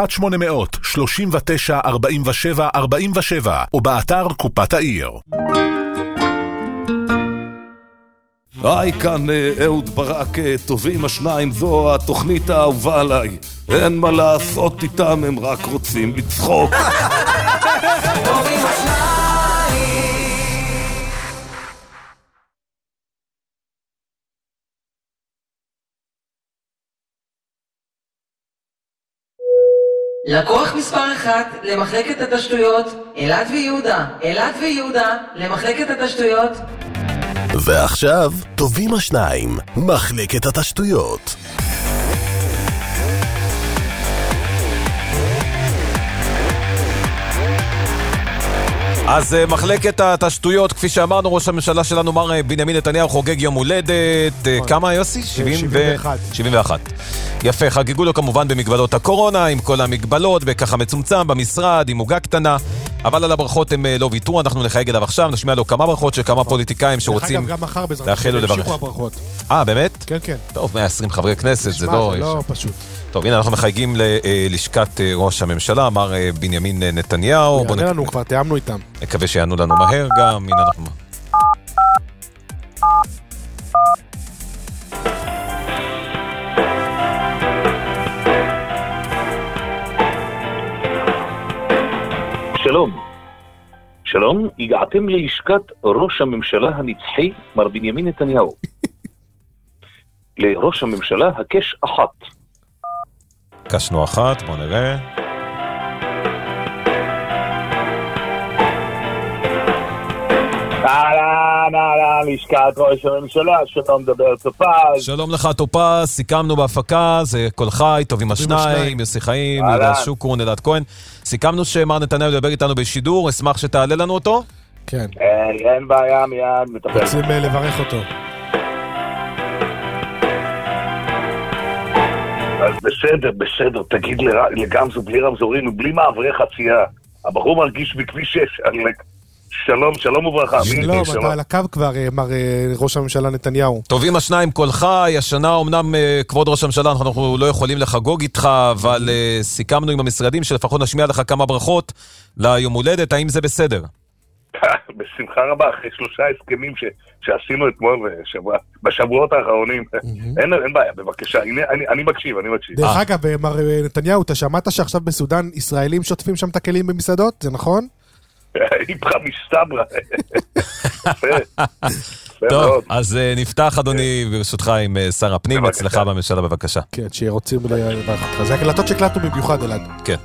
1-800-39-47-47 או באתר קופת העיר. היי, כאן אהוד ברק, טובים השניים, זו התוכנית האהובה עליי. אין מה לעשות איתם, הם רק רוצים לצחוק. טובים השניים. לקוח מספר 1 למחלקת התשתיות, אלעד ויהודה. אלעד ויהודה למחלקת התשתיות. ועכשיו, טובים השניים, מחלקת התשתיות. אז מחלקת התשתיות, כפי שאמרנו, ראש הממשלה שלנו, מר בנימין נתניהו, חוגג יום הולדת. כמה, יוסי? 71. יפה, חגגו לו כמובן במגבלות הקורונה, עם כל המגבלות, וככה מצומצם במשרד, עם עוגה קטנה, אבל על הברכות הם לא ויתרו, אנחנו נחייג אליו עכשיו, נשמיע לו כמה ברכות של כמה פוליטיקאים שרוצים לאחל לו לברך. באמת? כן, כן. טוב, 120 חברי כנסת, זה לא פשוט. טוב, הנה אנחנו מחייגים ללשכת ראש הממשלה, מר בנימין נתניהו. יענה לנו, כבר תיאמנו איתם. מקווה שיענו לנו מהר גם, הנה אנחנו... שלום. שלום, הגעתם ללשכת ראש הממשלה הנצחי, מר בנימין נתניהו. לראש הממשלה הקש 1. קשנו 1, בוא נראה. אהלן, לשכת ראש הממשלה, שלום מדבר טופז. שלום לך טופז, סיכמנו בהפקה, זה כל חי, טובים השניים, יוסי חיים, יהודה שוקרון, אלעד כהן. סיכמנו שמר נתניהו ידבר איתנו בשידור, אשמח שתעלה לנו אותו? כן. אין בעיה, מיד מטפל. רוצים לברך אותו. אז בסדר, תגיד לגמזו בלי רמזורים ובלי מעברי חצייה. הבחור מרגיש בכביש 6, שלום וברכה. שלום, אתה על הקו כבר, מר ראש הממשלה נתניהו. טובים השניים כל חי, השנה אמנם כבוד ראש הממשלה אנחנו לא יכולים לחגוג איתך, אבל סיכמנו עם המשרדים שלפחות נשמיע לך כמה ברכות ליום הולדת, האם זה בסדר? בשמחה רבה, אחרי 3 הסכמים שעשינו אתמול בשבועות האחרונים. אין בעיה, בבקשה, אני מקשיב. דרך אגב, מר נתניהו, אתה שמעת שעכשיו בסודן ישראלים שוטפים שם את הכלים במסעדות, זה נכון? איפך מסתברה. טוב, אז נפתח אדוני ברשותך עם שר הפנים, אצלך בממשלה בבקשה. כן, שרוצים לברך אותך. זה הקלטות שהקלטנו במיוחד אלעד. כן.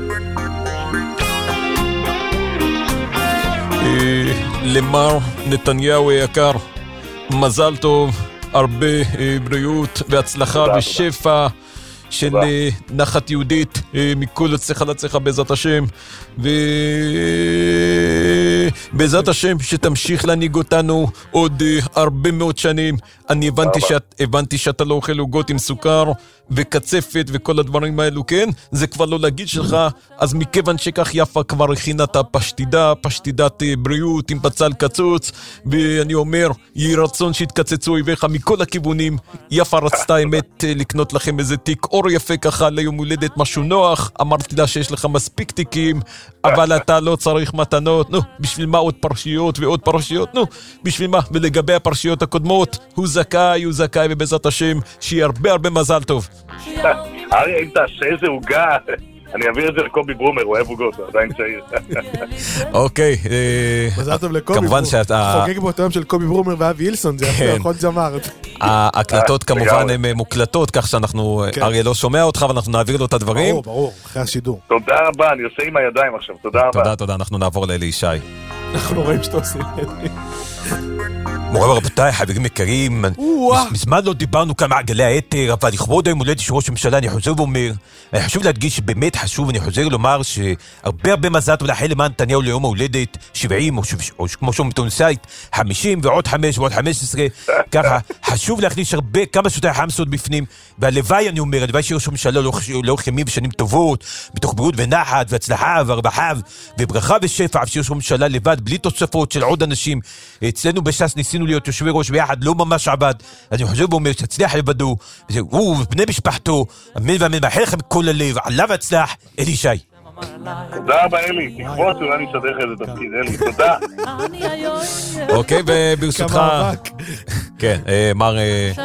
למר נתניהו היקר, מזל טוב, הרבה בריאות והצלחה ושפע של נחת יהודית מכל הצלח לצלח בעזרת השם, ובעזרת השם שתמשיך להנהיג אותנו עוד הרבה מאוד שנים. אני הבנתי שאתה לא אוכל עוגות עם סוכר וקצפת וכל הדברים האלו, כן? זה כבר לא להגיד שלך, אז מכיוון שכך יפה כבר הכינה את פשטידת בריאות עם בצל קצוץ, ואני אומר, יהי רצון שהתקצצו אויביך מכל הכיוונים. יפה רצתה האמת לקנות לכם איזה תיק אור יפה ככה ליום הולדת, משהו נוח, אמרתי לה שיש לך מספיק תיקים, אבל אתה לא צריך מתנות, נו, בשביל מה עוד פרשיות ועוד פרשיות, נו, בשביל מה? ולגבי הפרשיות הקודמות, הוא זכאי, ובעזרת השם, שיהיה הרבה מזל טוב. אריה, אם תעשה איזה עוגה, אני אעביר את זה לקובי ברומר, הוא אוהב עוגות, הוא עדיין צעיר. אוקיי. מזל טוב לקובי ברומר. חוגג באותו יום של קובי ברומר ואבי אילסון, זה יכול זמר. ההקלטות כמובן הן מוקלטות, כך שאנחנו, אריה לא שומע אותך, ואנחנו נעביר לו את הדברים. ברור, אחרי השידור. תודה רבה, אני עושה עם הידיים עכשיו, תודה רבה. תודה, אנחנו נעבור לאלי ישי. אנחנו רואים שאתה עושה את זה. מורה ורבותיי, חברים יקרים, מזמן לא דיברנו כאן מעגלי היתר, אבל לכבוד היום הולדת של ראש הממשלה אני חוזר ואומר, חשוב להדגיש שבאמת חשוב, אני חוזר לומר שהרבה מזל טוב לאחל למען נתניהו ליום ההולדת 70 או כמו שאומרים טוניסאית 50 ועוד 5 ועוד 15, ככה חשוב להכניס הרבה כמה שיותר חמסות בפנים, והלוואי אני אומר, הלוואי שראש הממשלה לאורך ימים ושנים טובות, מתוך בריאות ונחת והצלחה והרווחה וברכה ושפע, שראש הממשלה לבד בלי תוספות של עוד אנשים. אצלנו בש"ס ניסינו להיות יושבי ראש ביחד, לא ממש עבד. אני חושב ואומר שתצליח לבדו, הוא ובני משפחתו, אמן ואמן, מאחל לכם כל הלב, עליו הצלח, אלי ישי. תודה רבה, אלי. תקפוץ, אולי אני אשדך איזה תפקיד, אלי. תודה. אוקיי, וברשותך... כן, מר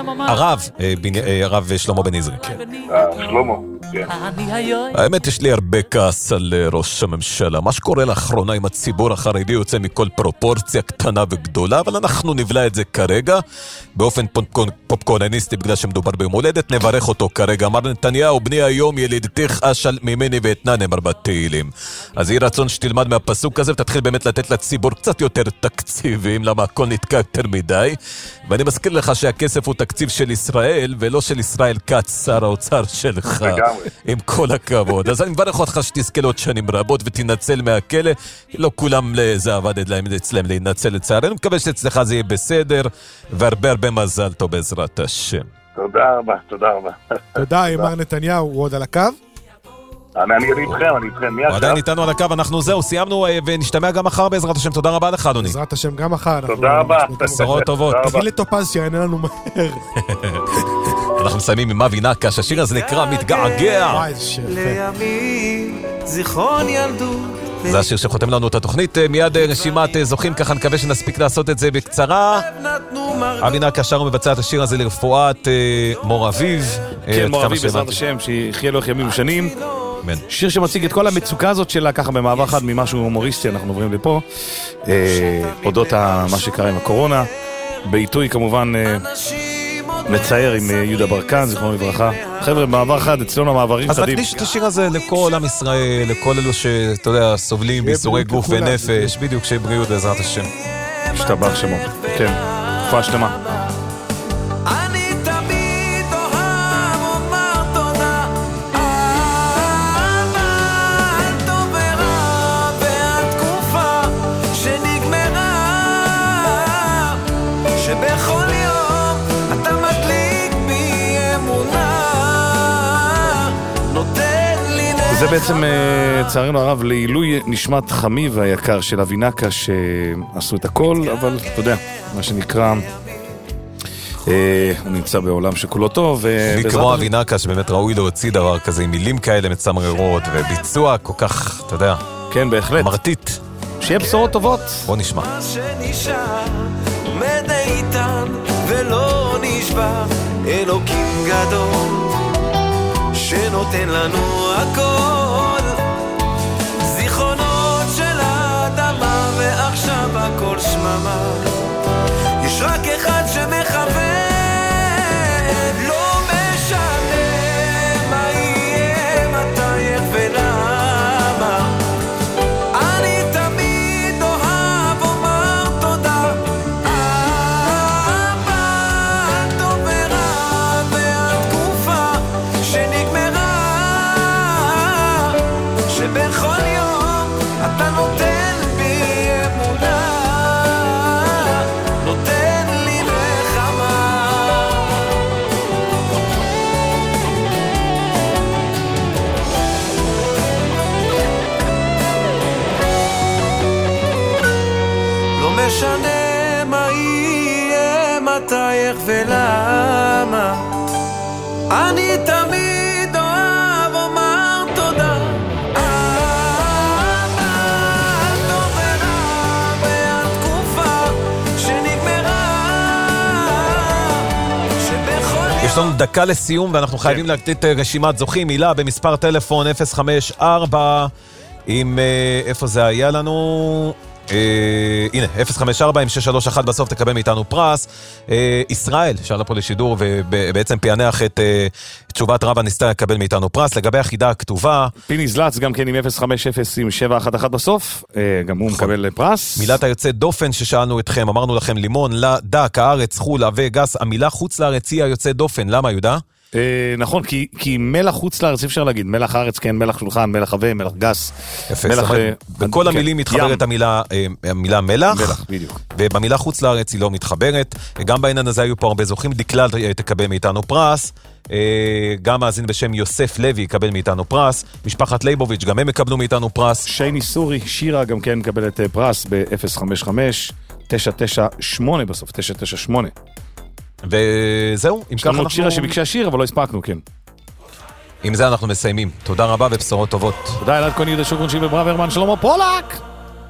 הרב שלמה בן עזרי. שלמה, כן. האמת, יש לי הרבה כעס על ראש הממשלה. מה שקורה לאחרונה עם הציבור החרדי יוצא מכל פרופורציה קטנה וגדולה, אבל אנחנו נבלע את זה כרגע באופן פופקורניסטי, בגלל שמדובר ביום הולדת. נברך אותו כרגע. אמר נתניהו, בני היום ילידתך אשל ממני ואתנה, נאמר בתהילים. אז יהי רצון שתלמד מהפסוק הזה ותתחיל באמת לתת לציבור קצת יותר תקציבים, למה הכל נתקע יותר מדי. ואני מזכיר לך שהכסף הוא תקציב של ישראל, ולא של ישראל כץ, שר האוצר שלך. עם כל הכבוד. אז אני מברך אותך שתזכה לעוד שנים רבות ותנצל מהכלא. לא כולם זה עבד להם אצלם להינצל לצערנו. אני מקווה שאצלך זה יהיה בסדר, והרבה הרבה מזל טוב בעזרת השם. תודה רבה, תודה רבה. תודה, מר נתניהו, הוא עוד על הקו? אני איתכם, מי עכשיו? עדיין איתנו על הקו, אנחנו זהו, סיימנו ונשתמע גם מחר בעזרת השם. תודה רבה לך, אדוני. בעזרת השם גם מחר. תודה רבה. בשורות טובות. תגיד לטופז שיענה לנו מהר. אנחנו מסיימים עם אבי נקש, השיר הזה נקרא מתגעגע. לימים זיכרון ילדות. זה השיר שחותם לנו את התוכנית. מיד רשימת זוכים, ככה נקווה שנספיק לעשות את זה בקצרה. אבי נקש שר ומבצע את השיר הזה לרפואת מור אביב. כן, מור אביב בעזרת השם, שיחיה לו ימים ושנים. שיר שמציג את כל המצוקה הזאת שלה, ככה במעבר אחד ממשהו הומוריסטי, אנחנו עוברים לפה, אודות מה שקרה עם הקורונה, בעיתוי כמובן מצער עם יהודה ברקן, זכרונו לברכה. חבר'ה, במעבר אחד, אצלנו המעברים אז נקדיש את השיר הזה לכל עם ישראל, לכל אלו שאתה יודע, סובלים ביסורי גוף ונפש, בדיוק שבריאות בעזרת השם. השתבח שמו, כן, תקופה שלמה. זה בעצם, צערנו הרב, לעילוי נשמת חמיב היקר של אבי נקש, שעשו את הכל, אבל אתה יודע, מה שנקרא, הוא נמצא בעולם שכולו טוב. מי כמו אבי נקש, באמת ראוי להוציא דבר כזה, עם מילים כאלה מצמררות, וביצוע כל כך, אתה יודע, כן, בהחלט. מרתית. שיהיה בשורות טובות. בוא נשמע. מה שנשאר, עומד איתן ולא נשבר, אלוקים גדול. שנותן לנו הכל, זיכרונות של האדמה, ועכשיו הכל שממה. יש רק אחד שמכוון, לא משנה מה יהיה, מתי, איך ולמה. אני תמיד אוהב אומר תודה, אבא, טוב ורע, והתקופה שנגמרה, שבכל יום אתה נותן בי אמונה, נותן לי נחמה. לא משנה מה יהיה, מתי, איך ולמה, אני תמיד אוהב אומר תודה. אבא, טוב ורע, והתקופה שנגמרה, שבכל יש לנו דקה לסיום, ואנחנו חייבים להקליט רשימת זוכים. מילה במספר טלפון 054 עם איפה זה היה לנו? הנה, 054 עם 631 בסוף תקבל מאיתנו פרס. ישראל שאלה פה לשידור ובעצם פענח את תשובת רב הנסתר, יקבל מאיתנו פרס. לגבי החידה הכתובה, פיני זלץ גם כן עם 050 עם 711 בסוף, גם הוא מקבל פרס. מילת היוצא דופן ששאלנו אתכם, אמרנו לכם לימון, דק, הארץ, חול, עבה, גס. המילה חוץ לארץ היא היוצא דופן. למה, יהודה? נכון, כי מלח חוץ לארץ אפשר להגיד, מלח הארץ כן, מלח שולחן, מלח עבה, מלח גס. יפה, בכל המילים מתחברת המילה מלח, בדיוק. ובמילה חוץ לארץ היא לא מתחברת. גם בעניין הזה היו פה הרבה זוכים. דקלל תקבל מאיתנו פרס, גם מאזין בשם יוסף לוי יקבל מאיתנו פרס, משפחת ליבוביץ' גם הם יקבלו מאיתנו פרס. שייני סורי, שירה גם כן מקבלת פרס ב-055 998 בסוף, 998. וזהו, אם ככה אנחנו... שירה שביקשה שיר, אבל לא הספקנו, כן. עם זה אנחנו מסיימים. תודה רבה ובשורות טובות. תודה אלעד כהן, יהודה שוקרון, שיבי ברוורמן, שלמה פולק.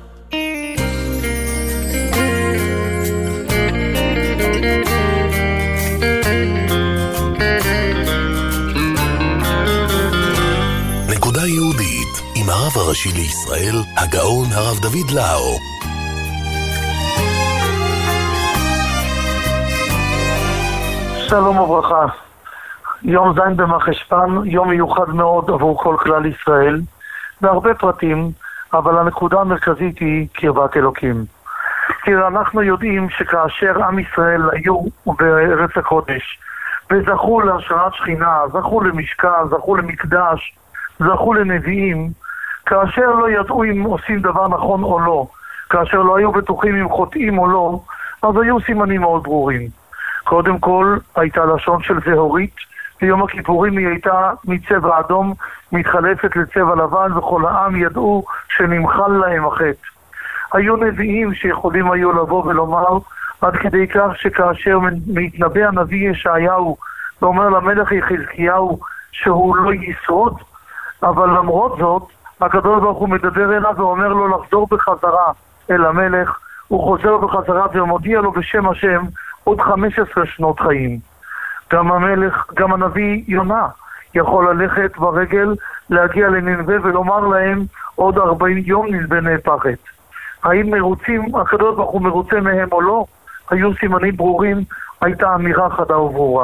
נקודה יהודית עם הרב הראשי לישראל, הגאון הרב דוד לאו. שלום וברכה. יום ז' במחשפן, יום מיוחד מאוד עבור כל כלל ישראל, בהרבה פרטים, אבל הנקודה המרכזית היא קרבת אלוקים. כי אנחנו יודעים שכאשר עם ישראל היו בארץ הקודש, וזכו להשראת שכינה, זכו למשכן, זכו למקדש, זכו לנביאים, כאשר לא ידעו אם עושים דבר נכון או לא, כאשר לא היו בטוחים אם חוטאים או לא, אז היו סימנים מאוד ברורים. קודם כל הייתה לשון של זהורית, ביום הכיפורים היא הייתה מצבע אדום מתחלפת לצבע לבן, וכל העם ידעו שנמחל להם החטא. היו נביאים שיכולים היו לבוא ולומר, עד כדי כך שכאשר מתנבא הנביא ישעיהו ואומר למלך יחזקיהו שהוא לא ישרוד, אבל למרות זאת הקדוש ברוך הוא מדבר אליו ואומר לו לחזור בחזרה אל המלך. הוא חוזר בחזרה ומודיע לו בשם השם עוד 15 שנות חיים. גם המלך, גם הנביא יונה יכול ללכת ברגל, להגיע לנינווה ולומר להם עוד 40 יום נלווה נהפכת. האם מרוצים, הקדוש ברוך הוא מרוצה מהם או לא? היו סימנים ברורים, הייתה אמירה חדה וברורה.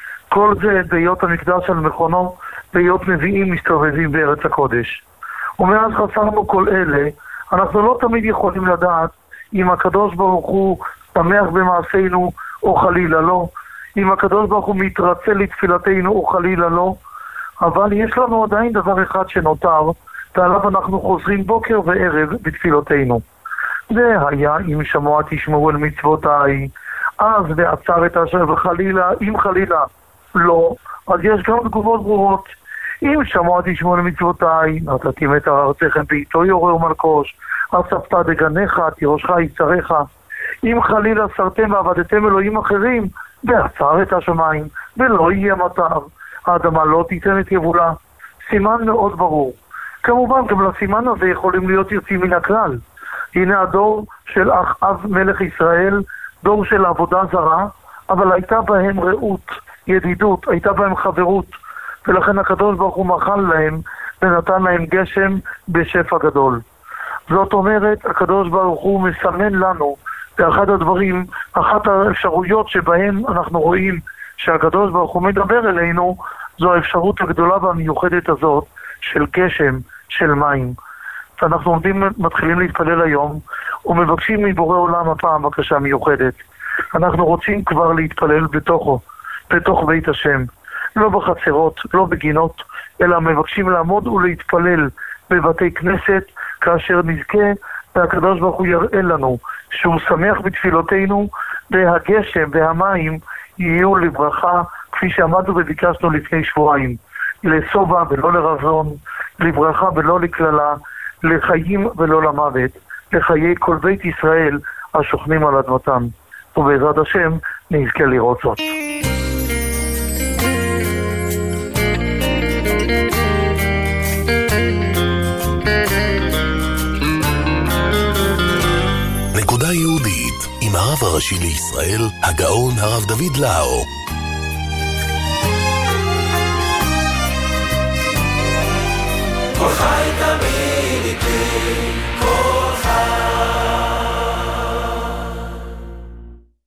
כל זה בהיות המקדש על מכונו, בהיות נביאים מסתובבים בארץ הקודש. ומאז חסרנו כל אלה, אנחנו לא תמיד יכולים לדעת אם הקדוש ברוך הוא שמח במעשינו או חלילה לא, אם הקדוש ברוך הוא מתרצה לתפילתנו או חלילה לא, אבל יש לנו עדיין דבר אחד שנותר, ועליו אנחנו חוזרים בוקר וערב בתפילותינו. זה היה אם שמוע תשמעו אל מצוותיי, אז ועצר את אשר וחלילה, אם חלילה לא, אז יש גם תגובות ברורות. אם שמוע תשמעו אל מצוותיי, נתתים את ארצכם בעיתו יורה ומלקוש, אספת דגניך, תירושך יצריך. אם חלילה סרתם ועבדתם אלוהים אחרים, ועצר את השמיים, ולא יהיה מטר, האדמה לא תיתן את יבולה. סימן מאוד ברור. כמובן גם לסימן הזה יכולים להיות יוצאים מן הכלל. הנה הדור של אחאב מלך ישראל, דור של עבודה זרה, אבל הייתה בהם רעות, ידידות, הייתה בהם חברות, ולכן הקדוש ברוך הוא מחל להם ונתן להם גשם בשפע גדול. זאת אומרת, הקדוש ברוך הוא מסמן לנו באחד הדברים, אחת האפשרויות שבהם אנחנו רואים שהקדוש ברוך הוא מדבר אלינו, זו האפשרות הגדולה והמיוחדת הזאת של גשם, של מים. אנחנו מתחילים להתפלל היום ומבקשים מבורא עולם הפעם בקשה מיוחדת. אנחנו רוצים כבר להתפלל בתוך בית השם, לא בחצרות, לא בגינות, אלא מבקשים לעמוד ולהתפלל בבתי כנסת, כאשר נזכה והקדוש ברוך הוא יראה לנו שהוא שמח בתפילותינו, והגשם והמים יהיו לברכה, כפי שעמדנו וביקשנו לפני שבועיים, לסובה ולא לרזון, לברכה ולא לכללה, לחיים ולא למוות, לחיי כל בית ישראל השוכנים על אדמתם, ובעזרת השם נזכה לראות זאת. נקודה יהודית עם הרב הראשי לישראל, הגאון הרב דוד לאו.